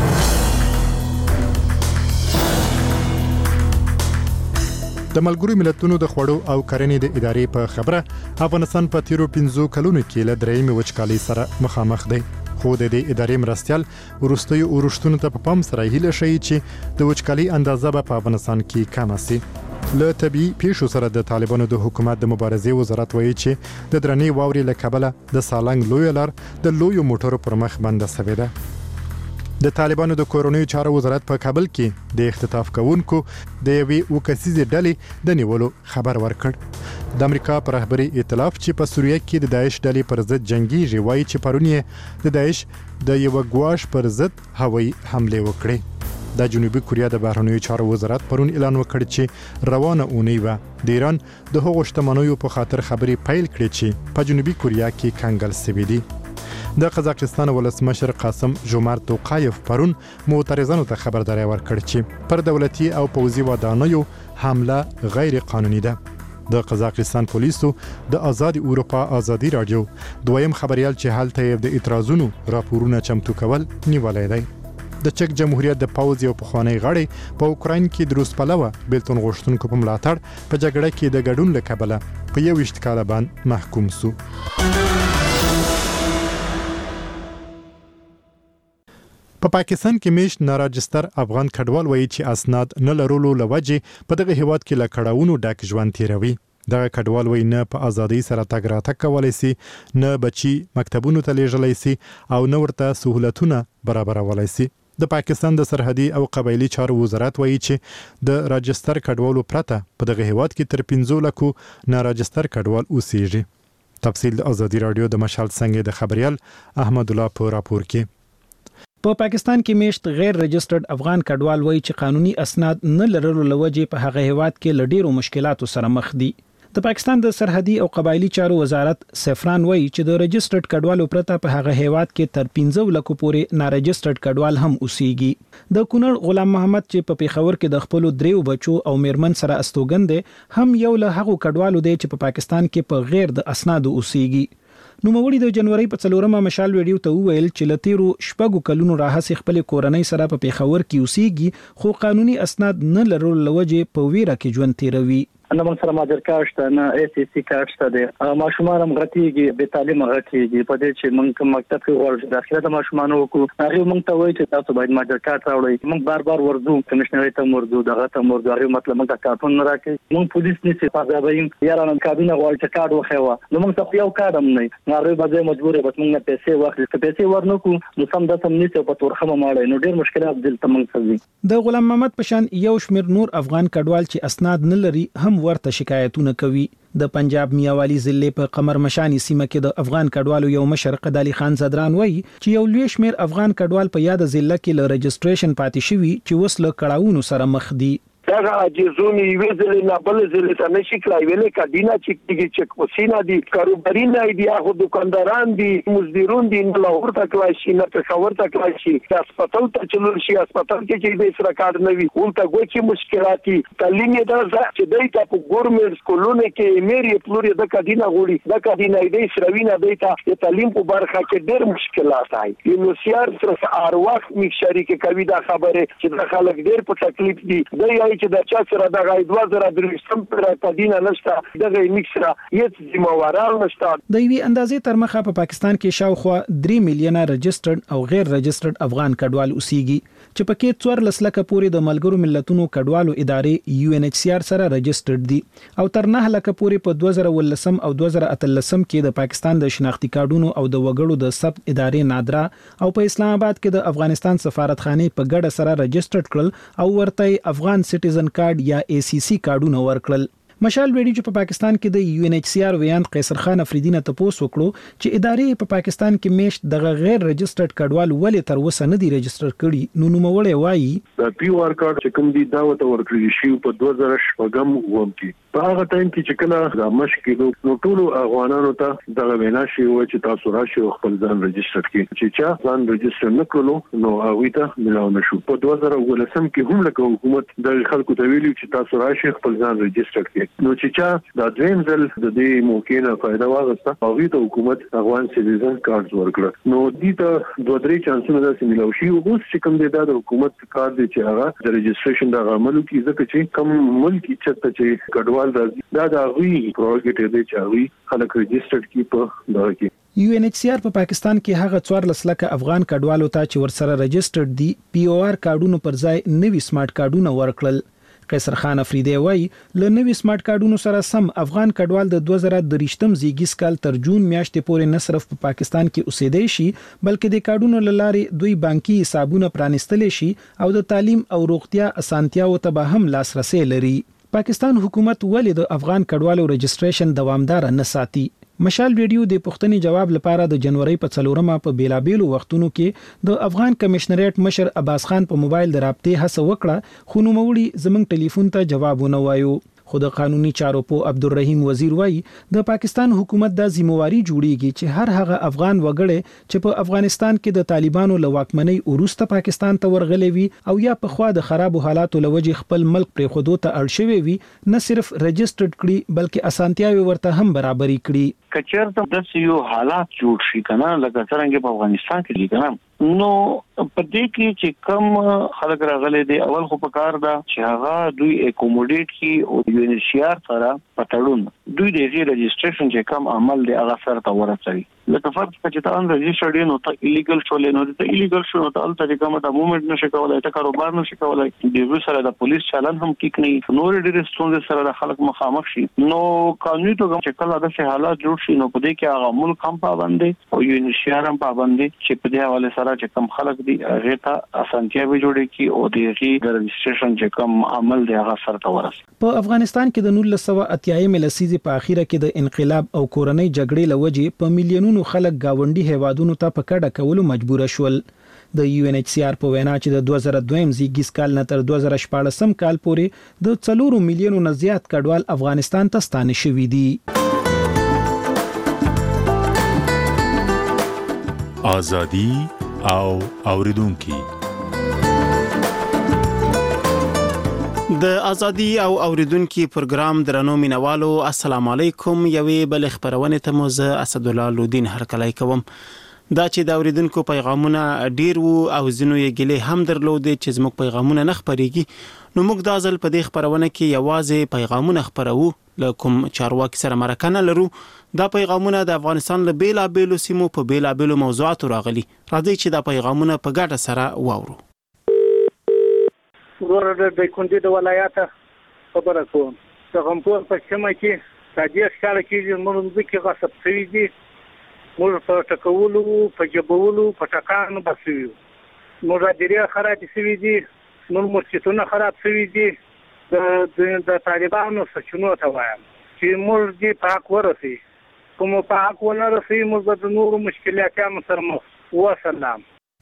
د ملګرو ملتونو د خوړو او کرنې د ادارې په خبره افغانستان په تیرو 15 کلونو کې له درېیمې وچکالۍ سره مخامخ دی. خو د دې ادارې مرستيال ورستیو اورښتونو ته په پام سره هیله شي چې د وچکالۍ اندازه به په افغانستان کې کم شي. له طبي پیښو سره د طالبانو د حکومت د مبارزې وزارت وایي چې د درنې واوري له کبله د سالنګ لوی لار د لوی موټرو پر مخ بنده شوې ده. د طالبانو د کورونیو چارو وزارت په کابل کې د اختطاف کوونکو د یوې وکسیزې ډلې د نیولو خبر ورکړ. د امریکا پر رهبری ائتلاف چې په سوریه کې د داعش ډلې پر ضد جنگيږي وایي چې پرون یې د داعش د یو غواش پر ضد هوایي حمله وکړه. د جنوبي کوریا د بهرنیو چارو وزارت پرون اعلان وکړ چې روانه اونۍ و د ایران د هغو شتمنیو په خاطر خبري پیل کړې چې په جنوبي کوریا کې کنګل شوې دي. د قزاقستان ولسمشر قاسم جومارت توقایف پرون معترضانو ته خبرداري ورکړ چې پر دولتي او پوځي ودانیو حمله غیر قانوني ده. د قزاقستان پولیسو د آزاد اروپا آزادي رادیو دویم خبريال چې حالت د اعتراضونو راپورونه چمتو کول نیولای دی. د چک جمهوریت د پوځ یو پخوانی غړی په اوکراین کې د روس پلوه بیلتون غوښتونکو په ملاتړ په جګړه کې د ګډون لکبله په 21 کال باندې محکوم شو. په پاکستان کې میش ناراجستر افغان کډوال وایي چې اسناد نه لرلو لوجه په دغه هیواد کې لکړاونو ډک ژوند تیروي. دغه کډوال وایي نه په ازادي سره تګ راتګ کولای شي، نه بچي مکتبونو ته لیږلای شي او نه ورته سہولتونه برابرولای شي. د پاکستان د سرحدي او قبایلی چارو وزارت وایي چې د راجستر کډوالو پرته په دغه هیواد کې تر 15 لکو ناراجستر کډوال اوسېږي. تفصیل د ازادي رادیو د مشال څنګه د خبريال احمد الله په راپور کې. په پاکستان کې میشت غیر رجسترډ افغان کډوال وایي چې قانوني اسناد نه لرلو لوجه په هغه هیواد کې لډیرو مشکلاتو سره مخ دي. د پاکستان د سرحدي او قبایلی چارو وزارت سفران وایي چې د رجسترډ کډوالو پرته په هغه هیواد کې تر 15 لکو پورې نارجسترډ کډوال هم اوسېږي. د کونړ غلام محمد چې په پیښور کې د خپل دریو بچو او میرمن سره استوګن دي هم یو له هغو کډوالو دی چې په پاکستان کې په غیر د اسنادو اوسېږي. نو موري د جنوري په 4مه مشال ویډیو ته ویل چې لتیرو شپږو کلونو راهسي خپل کورنۍ سره په پیښور کې اوسېږي خو قانوني اسناد نه لرلو لوجه په ویره کې ژوند تیروي. نه من سره ماجر کاشت نه ACC کاشت ده ماشومان هم غټيږي به تعلیم غټيږي په دې چې موږ مکتب کې ورته داخله د ماشومانو کو هغه موږ ته وایي چې تاسو باید ماجر کارت راوړئ. موږ بار ورځو کمشنري ته ورځو دغه ته ورځو هغه مطلب موږ کارتون نه راکې موږ پولیس نشي فاضابین یارانه کابینه غواړي چې کارت وخیوا نو موږ ته یو کارت هم نه هغه به مجبور به موږ پیسې واخلو چې پیسې ورنکو نو سم د سم نشي په تورخه ماړې نو ډیر مشکلات دلته موږ سوي. د غلام محمد پشان یو شمیر نور افغان کډوال چې اسناد نه لري هم ورته شکایتونه کوي. د پنجاب میاوالی ضلع په قمر مشانی سیمه کې د افغان کډوالو یو مشر قدالي خان زدران وایي چې یو لوی شمیر افغان کډوال په یاد ضلع کې له رجستریشن پاتې شوی چې وسله کړهونو سره مخ دي. دا عجزونی ویزل نه بل زل ته نشي کړای ویلې کډینا چې کوسینا دي کاروباري نه دي هغه دکانداران دي مزدورون دي نه لاهور ته کلای شي نه پېښور ته کلای شي هسپتال ته چلول شي هسپتال کې چې د سره کار نه وي ولته ګوچې مشکلات دي تعلیم یې دا چې دایته په ګورمنټ سکولونو کې میری پلوري د کډینا غوړي د کډینا دې سروینه دایته د تعلیم په برخه کې ډېر مشکلات دي. یو سیار سره ارواح می شریک کوي دا خبره چې د خلک ډېر په تکلیف دي چې د چا سره د غي 2023 پر تدینه نشته دغه میکسره هیڅ ذمہواران نشته. د وی اندازې تر مخه په پاکستان کې شاوخوا 3 میلیونه رجسترډ او غیر رجسترډ افغان کډوال اوسېږي چې پکې 14 لکه پورې د ملګرو ملتونو کډوالو ادارې UNHCR سره رجسترډ دي او تر 9 لکه پورې په 2013 او 2013 کې د پاکستان د شناختی کارډونو او د وګړو د ثبت ادارې نادرا او په اسلام آباد کې د افغانستان سفارتخانه په ګډه سره رجسترډ کړل او ورته افغان سټیزن کارت یا ACC کارډونه ورکړل. مشال ویډیو چې په پاکستان کې د یو ان ایچ سی آر ویاند قیصر خان افریدی نه تاسو وکړو چې ادارې په پاکستان کې میشت د غیر رجسټرډ کډوال ولې تر اوسه نه دی رجسټر کړي. نو نوموړی وایي د پی او آر کارت چې کوم دی دا وته ورکړی شي په 2000 وم کې په هغه ټایم کې چې کله د مشکې نو ټول افغانانو ته د وینا شي و چې تاسو راشي خپل ځان رجسټر کړئ چې چا ځان رجسټر نکړو نو هغه ته ملاو نشو. په 2019 کې هم لکه حکومت د خلکو ته ویلي چې تاسو راشي خپل ځان رجسټر کړئ. نو چې چا د دریم ځل د دې موقع نه فائدہ واغسته هغه ته حکومت افغان سټیزن کارت ورکړ. نو دې ته دوه درې چانسونه داسې ملاو شي او اوس چې کوم د حکومت کارت دی چې هغه د رجسټریشن د عملو کې ځکه چې کوم ملک چې چې کډوال راځي دا د غوي پروګټ دی چې غوي خلک رجسټرډ کی په دغه کې. یو ان ایچ سی آر په پاکستان کې هغه 14 لک افغان کډوالو ته چې ورسره رجسټرډ دي پی او آر کارډونو پر ځای نوي سمارټ کارډونه ورکړل. قیصر خان افریدی وایي له نوي سمارټ کارډونو سره سم افغان کډوال د 2023 زیږیز کال تر جون میاشتې پورې نه صرف په پاکستان کې اوسېدای شي بلکې د کارډونو لارې دوی بانکي حسابونه پرانستل شي او د تعلیم او روغتیا اسانتیاو ته به هم لاسرسي لري. پاکستان حکومت ولې د افغان کډوالو رجسټریشن دوامدار نه ساتي؟ مشال ویډیو د پښتني جواب لپاره د جنوري په 4مه په بیلابېلو وختونو کې د افغان کمشنریټ مشر عباس خان په موبایل د رابطې هڅه وکړه خو نوموړي زمنګ ټلیفون ته جواب ونه وایو. خو د قانوني چارو په عبدالرحیم وزیر وایي د پاکستان حکومت د ذمہواری جوړیږي چې هر هغه افغان وګړي چې په افغانستان کې د طالبانو له واکمنۍ وروسته پاکستان ته ورغلي وي او یا په خوا د خراب حالاتو لوجه خپل ملک پرې خودو ته اړ شوی وي نه صرف رجسټرډ کړي بلکې اسانتیاوي ورته هم برابرۍ کړي. کچېرته د یو حالات جوړ شي کنه لکه څنګه په افغانستان کې دي کنه نو په دې کې چې کم خلک راغلي دي اول خو په کار دا چې هغه دوی اکوموډیټ کی او یو ان سی آر سره پټړون دوی د رجسټریشن چې کم عمل دی هغه سره تا ورسوي لکه فرض کړه چې تا ان رجسټرډ نو ته ایلیګل شولې نو ته ایلیګل شو نو ته ال طریقه مته موومېنټ نشي کولای ته کاروبار نشي کولای د وی سره د پولیس چالان هم ټیک نه نو ډېر ستونزې سره د خلک مخامخ شي. نو قانوني توګه چې کله د حالات جوړ شي نو په دې کې هغه ملک هم پابند دي او یو ان سی آر هم پابند دي چې په دې حواله سره چې کم خلک دي هغه ته اسانتیا به جوړي کی او د رجسټریشن چې کم عمل دی هغه سره ورسي. په افغانستان کې د 1980 لسیزې په اخیره کې د انقلاب او کورنۍ جګړې لوجې په میلیونونو خلک گاونډي هیوادونو ته په کډه کولو مجبور شول. د یو ان ایچ سی آر په وینا چې د 2002 زیږیز کال نه تر 2014 کال پورې د 4 میلیونو نه زیات کډوال افغانستان ته ستانه شوي دي. آزادي او اوریدونکو د ازادي او اوریدونکو پروګرام درنو مینوالو السلام علیکم. یوې بل خبرونه ته مو زه اسد الله لودین هرکلای کوم. دا چې د اوریدونکو پیغامونه ډیر وو او زینو یې ګلې هم درلودې چې زموږ پیغامونه نه خبريږي نو موږ د ازل په دې خبرونه کې یوازې پیغامونه خبرو لکم چارواکي سره مرکه نه لرو. دا پیغامونه د افغانستان له بیلابېلو سیمو په بیلابېلو موضوعاتو راغلي. راځي چې دا پیغامونه په ګډه سره واورو. ورته د کندې د ولایت خبره کوم د غمپور په سیمه کې تاجیک ښکار کېږي موږ کې غصب شوی دي موږ په ټکولو په جبولو په ټکانو بسوي موږ راځي خراب شوی دي موږ مرچتونه خراب شوی دي د طالبانو سچونو ته وایم چې موږ دې پاک ورسي کوم پاک ونه رسي موږ د نورو مشکلاتونو سره مخ وسلام.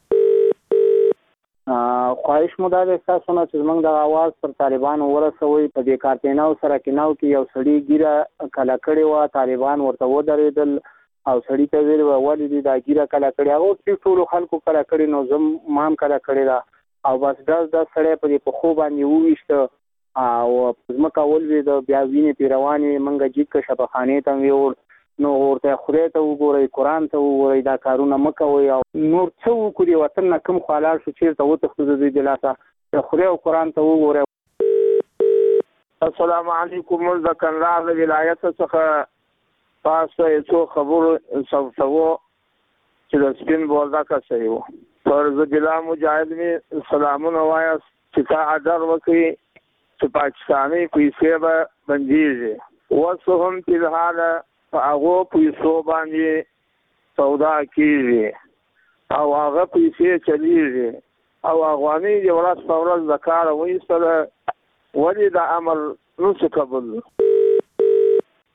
خواهش مو دا ده تاسو نه چې موږ د आवाज پر طالبان ورسوي په دې کارتیناو سره کیناو کې یو سړی ګیره کلا کړي وا طالبان ورته ودرېدل او سړی ته ویل ولې دا ګیره کلا کړي او چې ټول خلکو کلا کړي نو زم مام کلا کړي دا او بس دا سړی په دې په خو باندې وويشت او زمکه ولوي د بیا وینې پیرواني منګه جګ شبخانه ته ویور نو ورته خدای ته وګورئ قرآن ته وګورئ دا کارونه مکوئ او نور څه وکړي وطن نه کوم خلال شو چیرته وتښتو د دې دلاسه خدای او قرآن ته وګورئ. السلام علیکم ځکه راغلی ولایت څخه تاسو یې څو خبرو ثبتوو چې د سپین بولدا کسي وو پر ځلا مجاهد می سلامونه وایاست چې تا اډر وکړي چې پاکستاني پیسې به بنديږي وسو هم په حاله هغه پیسو باندې سودا کیږي او هغه پیسې چلیږي او افغاني د ورځ په ورځ د کار وایسته ولې د عمل نو څه قبول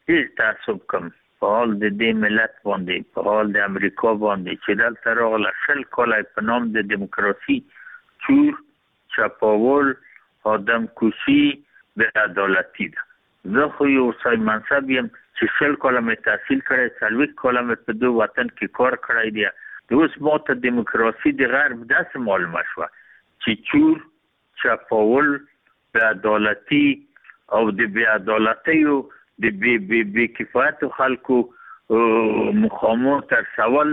هیڅ تعصب کم په حال د دې ملت باندې په حال د امریکا باندې چې دلته راغله 20 کاله په نام د دیموکراسي چور چپاول آدم کشی بې عدالتي ده زه خو یو ځای منصب یم چې 20 کاله مې تحصیل کړی 40 کاله مې په دوه وطن کې کار کړی دی اوس ما ته دیموکراسي د غرب داسې معلومه شوه چې چور چپاول بې عدالتي او د بې عدالتیو د بې کفایتو خلکو مخامخ تر سوال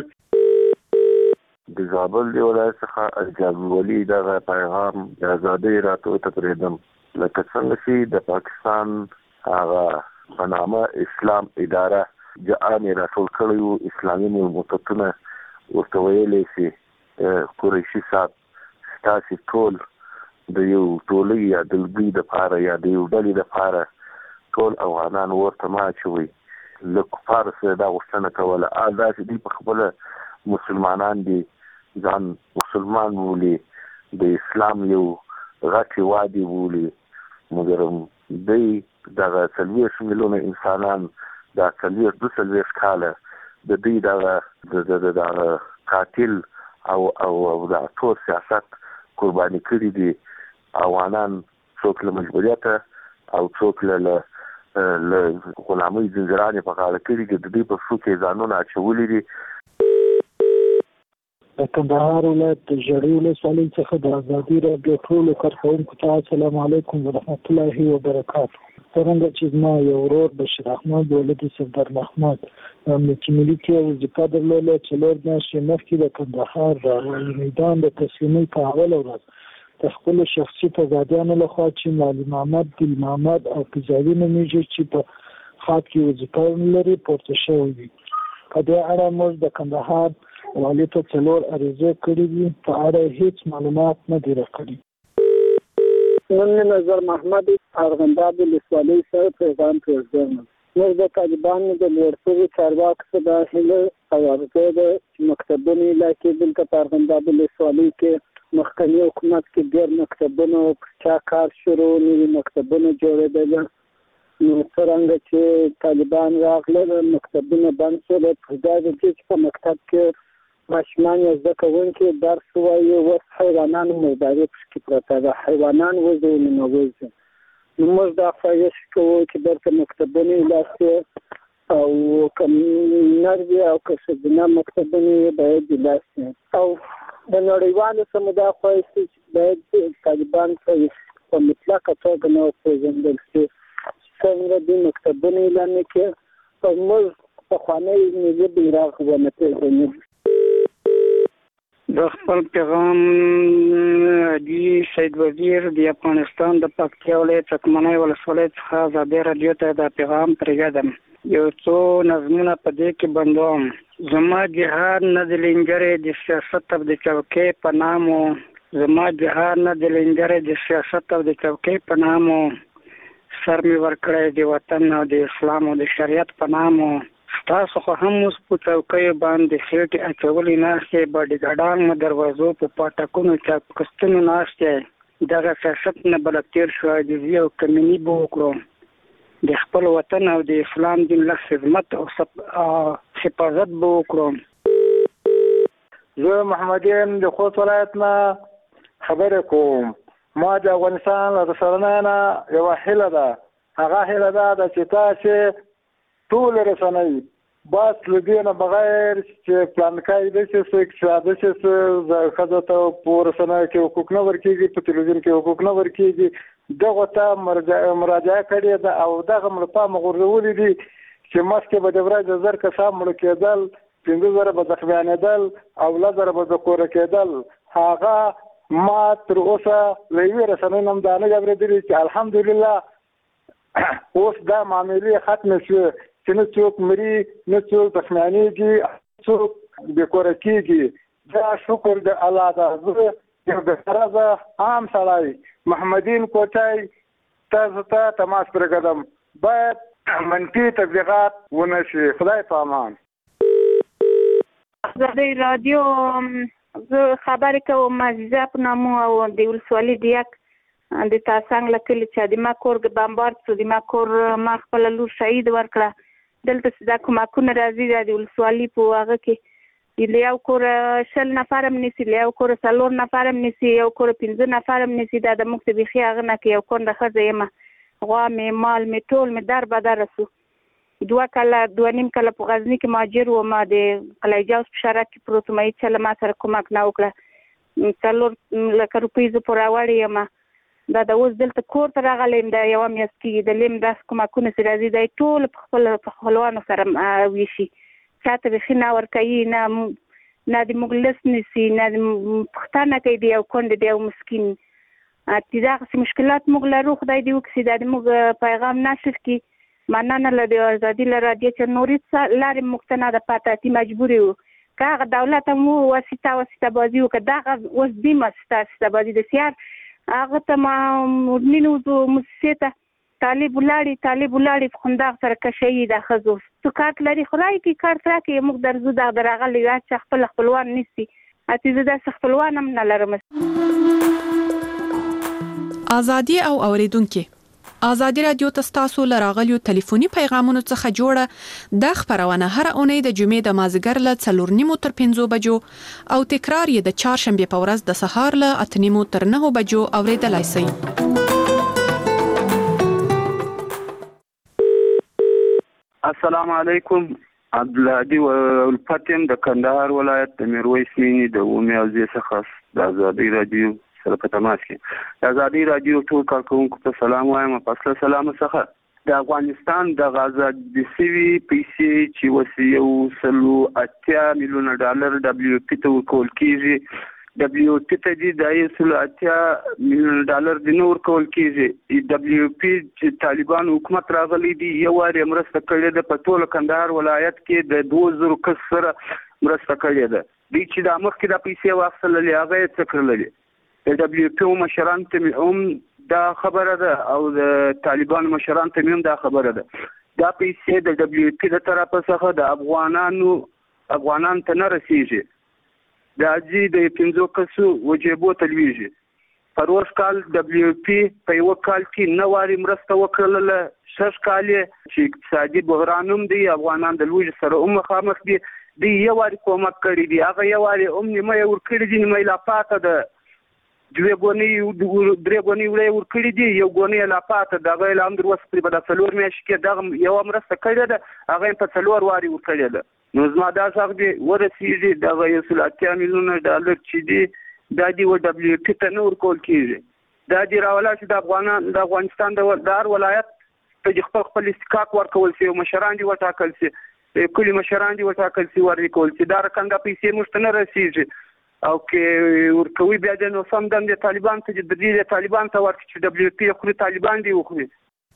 د زابل دی ولایت څخه الجابر ولی دغه پیغام د ازادۍ راته تقریدم لکه څنګه چې د پاکستان هغه په نامه اسلام اداره جامع راټول کړیو اسلامي مؤسسونه ورته ویلې چې قریشي صاحب تاسو ټول د یو ټولۍ یا د لګي د پاره یا د یو ډلې د پاره ټول افغانان ورته ماچوي لکه فارس دا غوښتنه کوله دا چې دی په خپل مسلمانان دي ځان مسلمان بولي د اسلام یو غټي وادي بولي مګر دوی دغه 40 میلیونه انسانان دا 42 کاله د دې دغه قاتل او د ټول سیاست قرباني کړي دي افغانان څوک له مجبوریت او څوک له غلامي زنجیرانه په غاړه کې د دې په څو کې ځانونه اچولې دي د کندهار ولایت د جړی ولسوالۍ څخه د ازادي راډیو ټولو کارکوونکو ته السلام علیکم ورحمت الله وبرکاته څنګه چې ما یو ورور بشیر احمد ولدي سردار محمد امنیتي ملي کې وظیفه درلوده چې لور میاشتې مخکې د کندهار میدان د تسلیمۍ په اوله ورځ د خپل شخصي تضادیانو لخوا چې معلم محمد دل محمد او قزاوي نومیږي چې په خاط کې وظیفه لري پورته شوی دي په دې اړه موږ د کندهار والي ته څلور عریضې کړې دي په اړه هیڅ معلومات نه دي راکړي نن نظر محمد ارغنداب ولسوالۍ سره پیغام پرېږدم موږ د طالبانو د لوړپوړي چارواکو څخه دا هیله او ارزو ده چې مکتبونه علاقې دلته په ارغنداب ولسوالۍ کې مخکني حکومت کې ډېر مکتبونه چا کار شروع نوي مکتبونه جوړېدل نو څرنګه چې طالبان راغله مکتبونه بند شول په دا د چې په مکتب کې ماشومان یې زده کوونکي درس وایي اوس حیوانانو مرداري پکې پرته ده حیوانان وځي نو وځي نو موږ دا خواهش کوو چې دلته مکتبونه علاقې او کوم نردي او کسبنه مکتبونه باید علاقې او د نړیوالو سمدا خواهش چې باید طالبان په مطلقه توګه نو پیژندل شي څنګه د مکتبونو اعلان کې او موږ په خواني ملي بیرغ ونه پیژنو د خپل پیغام دی سید وزیر د افغانستان د پکتیا ولایت تکمنۍ ولسوالۍ څخه ازادي راډیو ته د پیغام پرېږدم یو څو نظمونه په دې کې بندوم زما جهاد نه د لنګرې د سیاست او د چوکۍ په نامو زما جهاد نه د لنګرې د سیاست او د چوکۍ په نامو سر می ورکړی د وطن او د اسلام او د شریعت په نامو تاسو خو هم اوس په چوکۍ باندې خېټې اچولې ناستې باډیګارډان مو دروازو په پاټکونو چاپ کستونو ناستې دغه سیاست نه بل تیر شو د یو کمینی بو وکړو د خپل وطن او د اسلام دین له خدمت او حفاظت بو وکړو زه محمد یم د خوست ولایت نه خبرې کوم ما د افغانستان له رسنیو یو هیله ده هغه هیله ده چې تاسو ټول رسنۍ بس لدينا بغیر چې پلانکای د څه اقتصاد څه خزه ته پورسنه کې حقوق نه ورکیږي په تلویزیون کې حقوق نه ورکیږي دغه ته مراجعه کړې ده او دغه ملپا مغرورولې دي چې مسکه به د ورځ زر کسان مړ کېدل 15,000 به ځخمیانېدل او 10,000 به ذکر کېدل هغه ما تر اوسه لوی رسنۍ نم دانه غوړېدلې چې الحمدلله اوس دا معاملې ختم شوه چې نه څوک مري نه څوک ځخمیانېږي څوک بېکوره کېږي دا شکر د الله ده زه یو بېغرضه عام سړی محمدین کوټی تاسو ته تماس پرېږدم باید منفي تبلیغات ونه شي خدای په امان ازادي راډیو زه خبرې کوم عزیزه په نامو او د ولسوالۍ د یک د تاسنګ لکلي چې د ما کور بمبارد شو د ما کور ما خپل لور شهید ورکړه دلته دا کومکونه راځي د ولسوالۍ په هغه کې د یو کور 10 نفر هم نسی، یو کور 4 نفر هم نسی، یو کور 15 نفر هم نسی. دا د مختلفي هغه نه کې یو کونډه ښځه یم، غوا مې مال مې ټول مې در بدر رسو. 2 کاله په غزني کې ماجر و، ما د قلعه جوز په شارع کې پروت مې چې ما سره کومک نه وکړه. 4 لک روپۍ زه پورې وړې یم. دا د اوس دلته کور ته راغلم د یو میاشت کې د لیم داس کومکونه سره راځي د ټول په خپلوانو سره ویشي. چاته به نه ورکوي، نه د مغلس نسی، نه د پښتانه کوي د یو کونډه د یو مسکین. دغه مشکلات موږ لرو. خدای دې وکړي د موږ پیغام نشر کړي. مننه له د ازادي لرادیو چې نوري لارې مقتنع د پاتاتي مجبوري وو که هغه دولت مو واسطه بازی وکړه. دغه اوس دې واسطه بازی د سیار هغه ته ما مدنینو موسسې ته طالب ولاړې په خنداغ سره کشي د ښځو څو کارت لري خدای کې کارت راکړي. موږ درځو دغه راغلي چې خپلوان نیسي. اته زه داسې خپلوان هم نه لرم. ازادي او اوریدونکو ازادي رادیو تاسو لراغلیو ټلیفوني پیغامونو څخه جوړه د خبرونه هر اونۍ د جمعې د مازیګر له 4:30 تر 5 بجو او تکرار یې د چهارشنبه په ورځ د سهار له 8:30 تر 9 بجو اوریدلای شئ. السلام علیکم. عبدالهادي ولفتم د کندهار ولایت د میرویس مینی د اومي او زی څخه د ازادي رادیو سره په تماس کې د ازادي رادیو ټول کارکونکو ته سلام وایم. په سلام څخه د افغانستان د غزا د سوي پیسې چې وسیو 8 میلیون ډالر WFP ته ورکول کیږي. WFP ته د 8 میلیون ډالر د نور کول کیږي. WFP چې طالبان حکومت راغلي دي یو واری مرسته کړې ده په ټول کندهار ولایت کې د 2000 کس سره مرسته کړې ده. د چې د مخ کې د پیسې واخلل هغه څکرلې د WFP مشران ته هم دا خبره ده او د طالبان مشران ته هم دا خبره ده. دا پیسې د WFP د طرفه څخه د افغانان ته نه رسیږي. د اجي د 15 کسو وجيبو تلويږي. پروش کال WFP په یو کال کې نواري مرسته وکړله. 6 کال چې اقتصادي بحرانوم دی افغانان د لوی سره مخامخ دي. دی یو واری کومک کړی دی. هغه یو واری نیمه ور کړی دی، نیمه لا پاته ده. درې غونې وړې ور کړی دي، یو غونې لا پاته ده. هغه لا هم در وسپري په 4 میاشتې کې دغه یو مرسته کړې ده، هغه په 4 واری ور کړی ده. نو زما دا څنګه دی ورسیږي دغه 1 میلیون ډالر چې دی دا دی WFP ته نور کول کیږي. دا دی راولا چې د افغانستان د هر ولایت ته خپل استحقاق ورکول شي، مشران دي وټاکل شي، کلی مشران دي وټاکل شي ورکول شي. دا رقم د پیسې مشتنه رسیږي او کې ورکوي بیا د نو سم د طالبان ته د دې طالبان ته ورکړي چې WFP خو طالبان دی وخوري.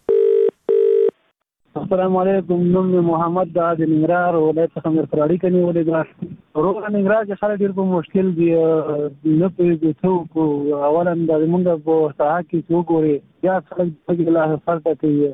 السلام علیکم. نوم محمد د ننګرهار ولایت څخه مې فراری کني ولې روغ ننګرهار چې خلک ډېر په مشکل دي نه پېږي څو اولا د موږ په ساحه کې څو ګوري یا خلک د الله فرض کوي.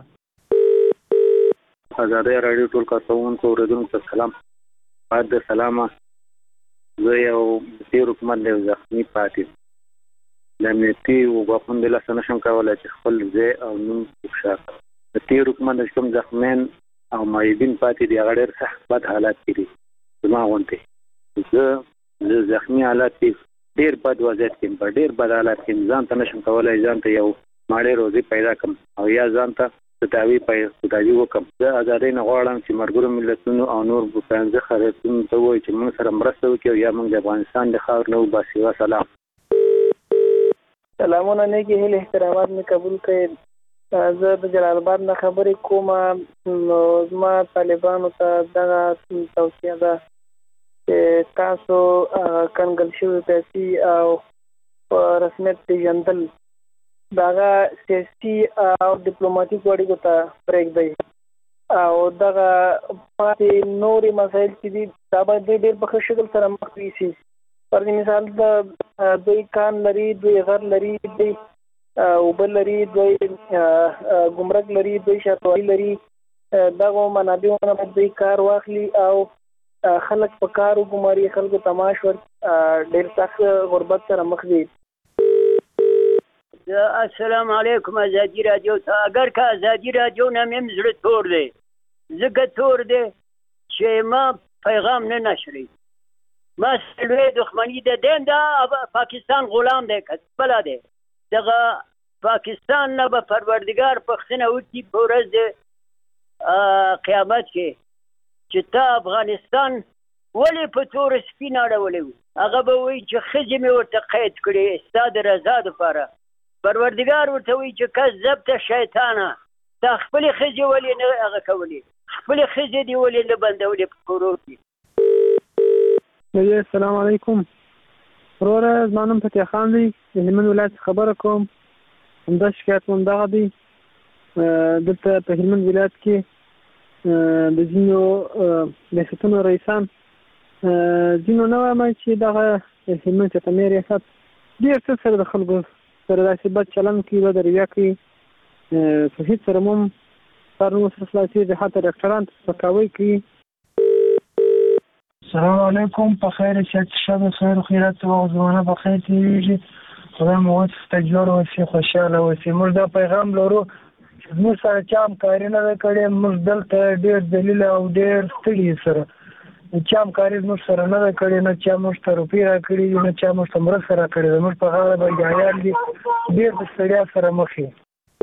ازادي رادیو ټول کارکونکو اوریدونکو ته سلام. بعد سلامه زه یو تیر حکومت له ځخمي پاتې د امنیتي وګړو د لاسه نشم کولای چې خپل ځای او نوم وښایم. د تیر حکومت د کوم ځخمین او مایدین پاتې دی هغه ډېر سخت بد حالات دي. زما غونډه زه ځخمي حالات دي ډېر بد وضعیت کې په ډېر بد حالات کې ځان ته نشم کولای ځان ته یو ماړې روزي پیدا کړم او یا ځان ته تداوی وکم. زه ازادي نه غواړم چې مرګرو ملتونو او نور بوتانځه خریدونکو ته وایي چې موږ سره مرسته وکړي یا موږ د افغانستان د خاور نه وباسي. سلام. سلامونه نیکی هیله احترامات می قبول کړئ. زه د جلال آباد نه خبرې کوم. نو زما طالبانو ته دغه توصیه ده چې تاسو کنګل شوي پیسې او رسمیت پیژندل دغه سیاسي او ډیپلوماټیک اړیکو ته پرېږدئ او دغه پاتې نورې مسایل چې دي دا باید ډېر په ښه شکل سره مخ یوسي. پر مثال د دوی کان لري، دوی غر لري، دوی اوبه لري، دوی ګمرک لري، دوی شرطوالي لري. دغه منابعونه باید دوی کار واخلي او خلک په کار وګماري، خلکو تماش ور ډېر سخت غربت سره مخ دي. السلام علیکم. ازادي رادیو ته اگر که ازادي رادیو نه مې زړه تور دی زګه تور دی چې ما پیغام نه نشري ما سلوی دښمنی د دین دا پاکستان غلام دی کله دی دغه پاکستان نه به پروردګار پښتنه وکړي په ورځ د قیامت کې چې تا افغانستان ولې په تور سپین اړولې هغه به وایي چې ښځې مې ورته قید کړې ستا د رضا دپاره پروردګار ورته وایي چې کذبته شیطانه تا خپلې ښځې ولې نه هغه کولې خپلې ښځې دې ولې نه بندولې په کورو کې السلام علیکم وروره زما نوم فتح خان دی د هلمند ولایت خبره کوم همدا شکایت مو همدغه دی دلته په هلمند ولایت کې د ځینو ریاستونو رئیسان ځینو نه وایم چې دغه هلمند چتمې ریاست ډېر څه سره د خلکو سره داسې بد چلند کوي بد رویه کوي په هېڅ سره مو هم کار نه ورسره خلاصېږي حتی ډاکټران سپکاوی کوي السلام علیکم په خیر صحت شب خیر و خیرات و زمانه په خیر تیریږي خدای مو ورته جوړ اوسي خوشاله اوسي موږ دا پیغام لرو چې موږ سره چا همکاري نه ده کړې موږ دلته ډېر ذلیل او ډېر ستړي سره چا همکاري زموږ سره نه ده کړې نه چا موږ ته روپۍ راکړي دي نه چا موږ ته مرسته راکړې ده موږ په غاړه بګیایان دي ډېر د ستړیا سره مخ یو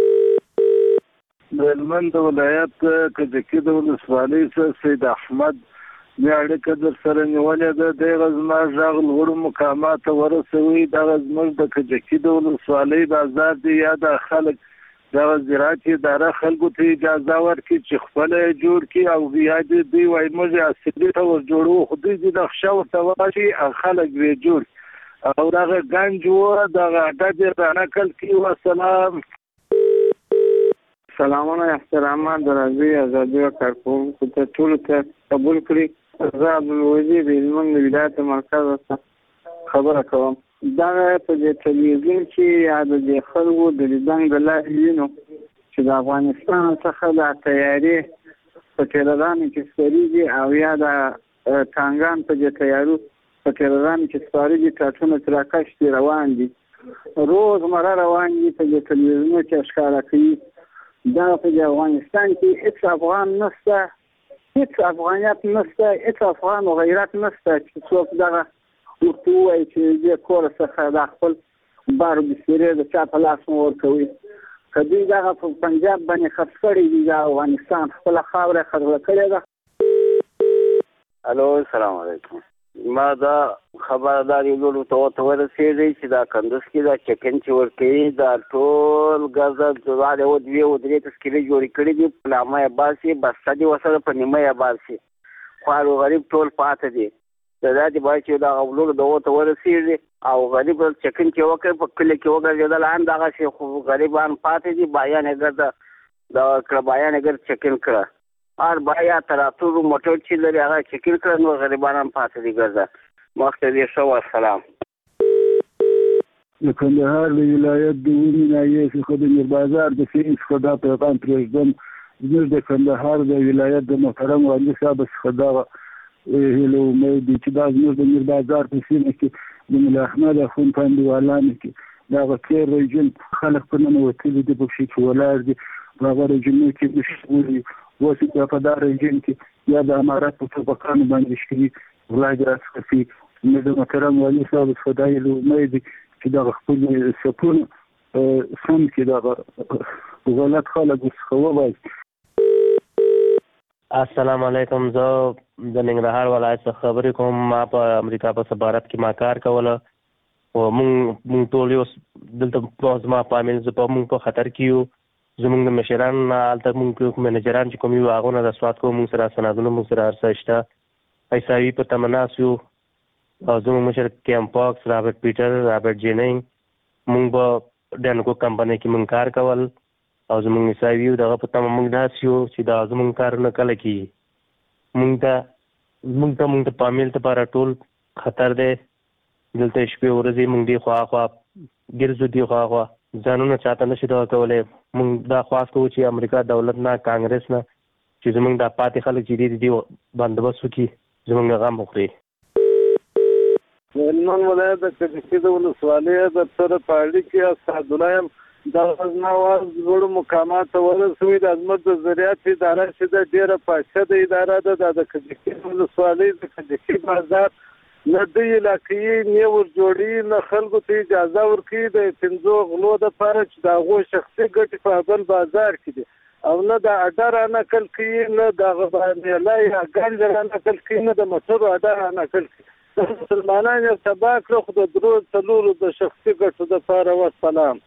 د هلمند ولایت کجکي د ولسوالۍ څخه سید احمد بیا اړیکه در سره نیولې ده دغه زما غږ لوړو مقاماتو ورسوي دغه زموږ د کجکي د ولسوالۍ بازار دی یا د خلک دغه زراعت اداره خلکو ته اجازه ورکړي چې خپل جوړ کړي او بیا دې دوی وایي موږ اصلي ته ور جوړو خو دوی د نقشه ورته وایي خلک به جوړ او دغه ګنج و دغه اډه دې رانقل کړي وسلام سلامونه احترامات درازي ازادي او کارکونکو ته ټول ته قبول کړي زه عبدالوزیر د هلمند ولایت مرکز څخه خبره کوم دا په دې تلویزیون کې یا د خلکو د لیدنګ د لارې وینو چې د افغانستان څخه د تیاري په ټیررانو کې سپریږي او یا د ټانګان په دې تیارو په ټیررانو کې سپریږي ټاټونه تراکش دي روان دي روزمره روان دي په دې تلویزیون کې ښکاره کوي دا په افغانستان کې هیڅ افغان نشته هیڅ افغانیت نشته هیڅ افغان غیرت نشته چې څوک دغه ورته وایي چې د کور څخه د خپل بار بسیرې د چا په لاس ورکوي که دوی دغه په پنجاب باندې خرڅ کړي دي د افغانستان خپله خاوره خرڅه کړې ده الو السلام علیکم ما دا خبردار یو ته ورسېږي چې دا کندوز کې دا چکن چې ورکوي دا ټول ګزه دواړه او دوی او درې تسکیلې جوړې کړې دي په نامه یې باسي بسته دي ورسره په نیمه یې باسي خوار غریب ټول پاته دي دا دې باید چې دا غوړو د ورته ورسېږي او غریب چکن چې وکړي په کله کې وګرځېدل ان دغه شي خو غریبان پاته دي بیان یې دا کړه بیان یې چکن کړه ار بایا تراتور موټر چې لري هغه چکر کړن او غریبانو پاتې دي ګرځا مخته دې شو السلام د کندهار د ولایت د ونی نایې څخه د بازار د فیس خدا پیغام پرېږدم زموږ د کندهار د ولایت د محترم والي صاحب څخه دا هیله امید چې دا زموږ د بازار په سیمه کې د ملا احمد اخون پاندوالانو کې دا غیر رجل خلک په نن وتلي دي په شي کې ولاړ دي هغه رجل کې مشغول وسی په دا رژیم کې یا د امارات په توګه باندې شکري ولایت راځي چې د محترم والي صاحب خدای له امید چې دا خپل سپون سم کې دا غلط خلک وسخه وای السلام علیکم زه د ننګرهار ولایت څخه خبرې کوم ما په امریکا په سفارت کې ما کار کوله او مونږ ټول یو دلته ما په امین زه په مونږ په خطر کې یو زمونږ د مشران هلته مونږ منیجران چې کوم یو هغو نه د سواد کوو مونږ سره سندونه مونږ سره هر څه شته پیساوي په تمه ناست یو او زمونږ مشر کیم پاکس رابرټ پیټر رابرټ جیننګ مونږ به ډینکو کمپنۍ کې مونږ کار کول او زمونږ عیساوي یو دغه په تمه مونږ داسې یو چې دا زمونږ کارونه کله کېږي مونږ ته په امیل لپاره ټول خطر دی دلته شپې ورځې مونږ دی خواخوا ګرځو دی خواخوا ځانونه چاته نشي دغه کولی مونږ دا خواست کوو چې امریکا دولت نه کانګرس نه چې زمونږ دا پاتې خلک چې دي بندوبست وکړي زمونږ غم وخوري د هلمند ولایت د کجکي د ولسوالۍ د سره په اړیکې کې اسعدالله یم د غزناواز لوړو مقاماتو ورسوي. د عظمت د زراعت اداره چې د ډیره فاسده اداره ده د کجکي ولسوالۍ د کجکي بازار نه د علاقې نه ور جوړي نه خلکو ته اجازه ورکړي د 15 غلو د لپاره چې د هغو شخصي ګټې په بل بازار کې دي او نه د اډر نقل کوي نه د غبانې لا یا ګنجر نقل کوي نه د موټر اډر نقل کوي. د مسلمانانو تبا کړو خو د درو څلورو د شخصي ګټو د لپاره. والسلام.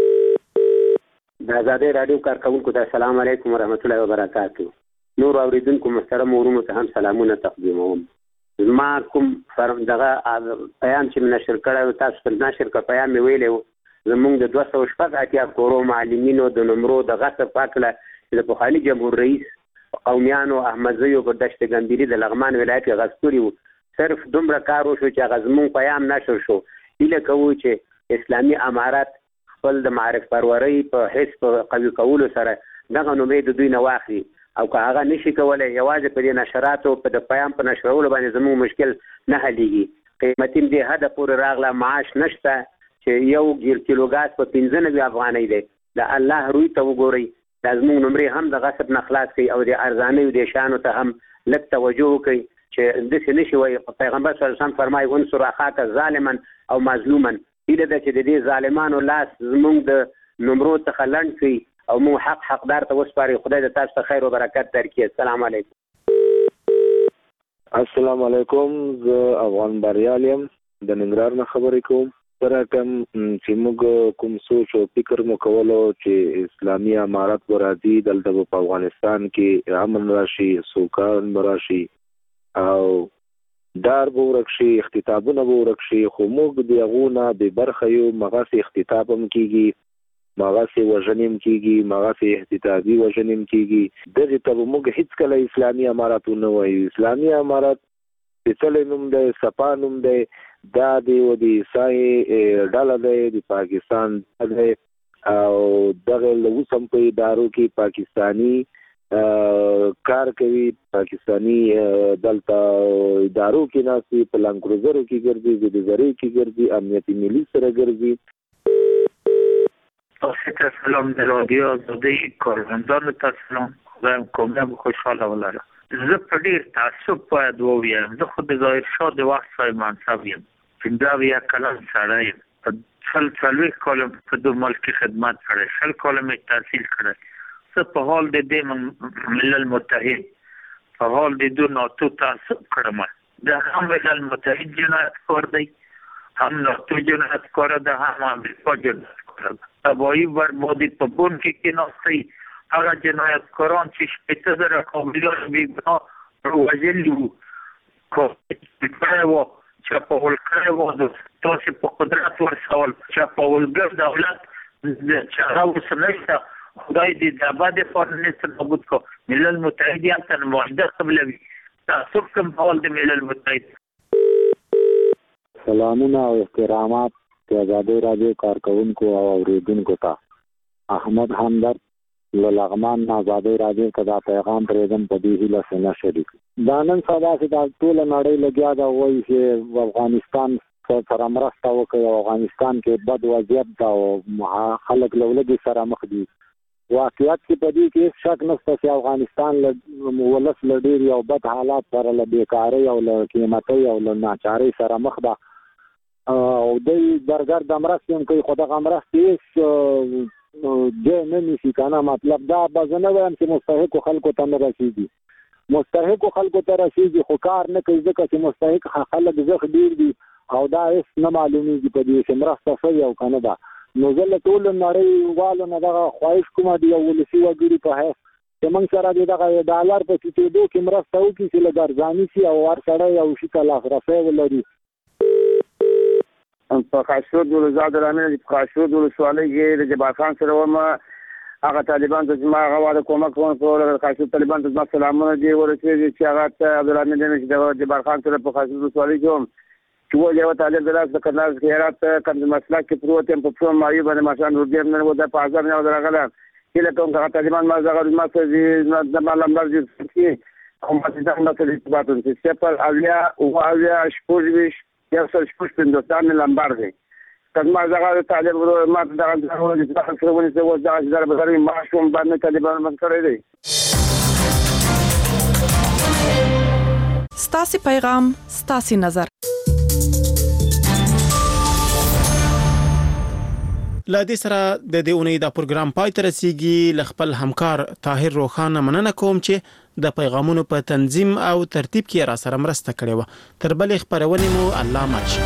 د آزادۍ رادیو کارکونکو ته السلام علیکم ورحمت الله وبرکاتو. نور اوریدونکو محترم ورونو ته هم سلامونه تقدیموم. ما کوم دغه پیام چې نشر کړی تاسو په نشر کې پیام ویلو زمونږ د 280 کورو معلمینو د نمرو د غصب پاکله چې د پخواني جمهور رئیس قومیانو احمدزیو په دشت ګندیري د لغمان ولایت کې غصبوري صرف دومره کار وشو چې هغه زمونږ پیام نشر شو. هیله کوو چې اسلامي امارات خپل د معرف پروري په حس په قوي کولو سره دغه نومې د دوی نه واخلي او که هغه نشي کولای یوازې په دې نشراتو په د پیام په نشرولو باندې زموږ مشکل نه حلېږي. قیمتي دې حد پورې راغله معاش نشته چې یو ګیر کیلو غاز په 95 افغانۍ دی. د الله روی ته وګورئ. د زموږ نمرې هم د غصب نه خلاص کړي او د ارزانیو د شانو ته هم لږ توجه وکړي چې داسې نشي وایي. پیغمبر صلی الله علیه وسلم فرمایي انصر اخاک ظالما او مظلوما. هیله ده چې د دې ظالمانو لاس زموږ د نمرو څخه لنډ کړي او موږ حقدار ته وسپاري. خدای د تاسو ته خیر او برکت درکړي. السلام علیکم. السلام علیکم. زه افغان بریال یم د ننګرهار نه خبرې کوم. سره کوم چې موږ کوم سوچ او فکر مو کولو چې اسلامي امارات به راځي دلته په افغانستان کې امن راشي سوکان راشي او دار به ورک شي اختتابونه به ورک شي خو موږ د هغو نه بې برخه یو. مغسې اختتاب هم کېږي مغسې وژنې هم کېږي مغسې احتجاجي وژنې هم کېږي. دغې ته به موږ هېڅکله اسلامي امارات ونه وایو. اسلامي امارات سپېڅلی نوم دی صفا نوم دی. دا د عیسائی ډله دی د پاکستان دی او دغه اوس هم په ادارو کې پاکستاني کار کوي. پاکستانی دلته ادارو کې ناسي په لانګ کروزرو کې ګرځي د زری کې ګرځي امنیتي ملي سره ګرځي. تاسو سلام د رادیو آزادۍ کارمندانو ته سلام. خدایم کومه خوشاله ولره. زه په ډیر تعصب باید ووایم زه خو د ظاهر شاه د وخت صاحب منصب یم. 15 کلن سړی یم. په 40 کال په دو ملک خدمت کړی. 60 کال مې تحصیل کړی. زه په حال د دې ملل متحد په حال د دو ناتو تعصب کړم. د هم ملل متحد جنایتکار دی هم ناتو جنایتکار ده هم امریکا جنایتکار ده. تباهی بربادی په بون کې ناستی هغه جنایتکاران چې 15,000 قومیان بیګناه وژلي وو کړی وو چاپول کړی وو. تاسې په قدرت ورسول چاپولګر دولت چې هغه اوس نشته. خدای دې د ابد فارنس نابود کو. ملل متحد یا تن معاهده قبلوي تعصب کوم ډول د ملل متحد. سلامونه او احترامات د آزادۍ رادیو کارکونکو او اوریدونکو ته. احمد همدرد له لغمان نه آزادۍ رادیو ته دا پیغام پرېږدم په دې هیله سره شریک. دا نن سبا چې دا ټوله نړۍ لګیا ده وایي چې افغانستان سره مرسته وکړي او افغانستان کې بد وضعیت ده او خلک له ولږې سره مخ دي. واقعیت کې په دې کې هیڅ شک نشته چې افغانستان ولس له ډېر یو بد حالات سره له بیکارۍ او له قیمتۍ او له ناچارۍ سره مخ ده او دوی درګرد مرستې هم کوي خو دغه مرستې هېڅ ځای نه نیسي که نه. مطلب دا به زه نه وایم چې مستحقو خلکو ته نه رسېږي. مستحقو خلکو ته رسېږي خو کار نه کوي ځکه چې مستحق خلک زخ ډېر دي او دا هېڅ نه معلومېږي په دې چې مرسته شوې او که نه ده. نو زه له ټولو نړیوالو نه دغه خواهش کوم د یو ولسي وګړي په حیث چې موږ سره د دغه ډالر په ټیټېدو کې مرسته وکړي چې لږ ارزاني شي او هر سړی یو شي ته لاسرسی ولري. په خاشرود ولزاد رامین په خاشرود ولسوالۍ کې د جبار خان سره وم. هغه طالبان ته زما هغه واده کومک کوم په خاشرود طالبان ته زما سلامونه دي ورسېږي چې هغه ته عبدالحمید دین چې د جبار خان سره په خاشرود ولسوالۍ کې وم چې و یو طالب د لاس د کندهار کې هرات کم مسلک کې پروت یم په پښو مایو باندې ماشان ورډیر نه و د په ازم نه درغله چې له کوم هغه طالبان ما زغر ما ته د لمبر دي چې کوم څه د اندازې ارتباط چې پر اویا او اویا شپږ یو سل شپږ پندوستان لمبر دی کله دغه طالب ما دغه ډول چې تاسو ونه څه و دا چې درباري ماشوم باندې طالبان من کړی دی. ستاسي پیغام ستاسي نظر. لدې سره د دې اونۍ دا پروګرام پای ته رسیږي. خپل همکار طاهر روخان مننه کوم چې د پیغامونو په تنظیم او ترتیب کې را سره مرسته کړې و. تر بلې خبرونه مو الله ماچي.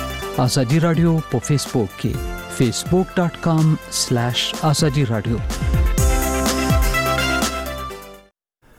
ازادي رادیو په فیسبوک کې facebook.com/azadi radio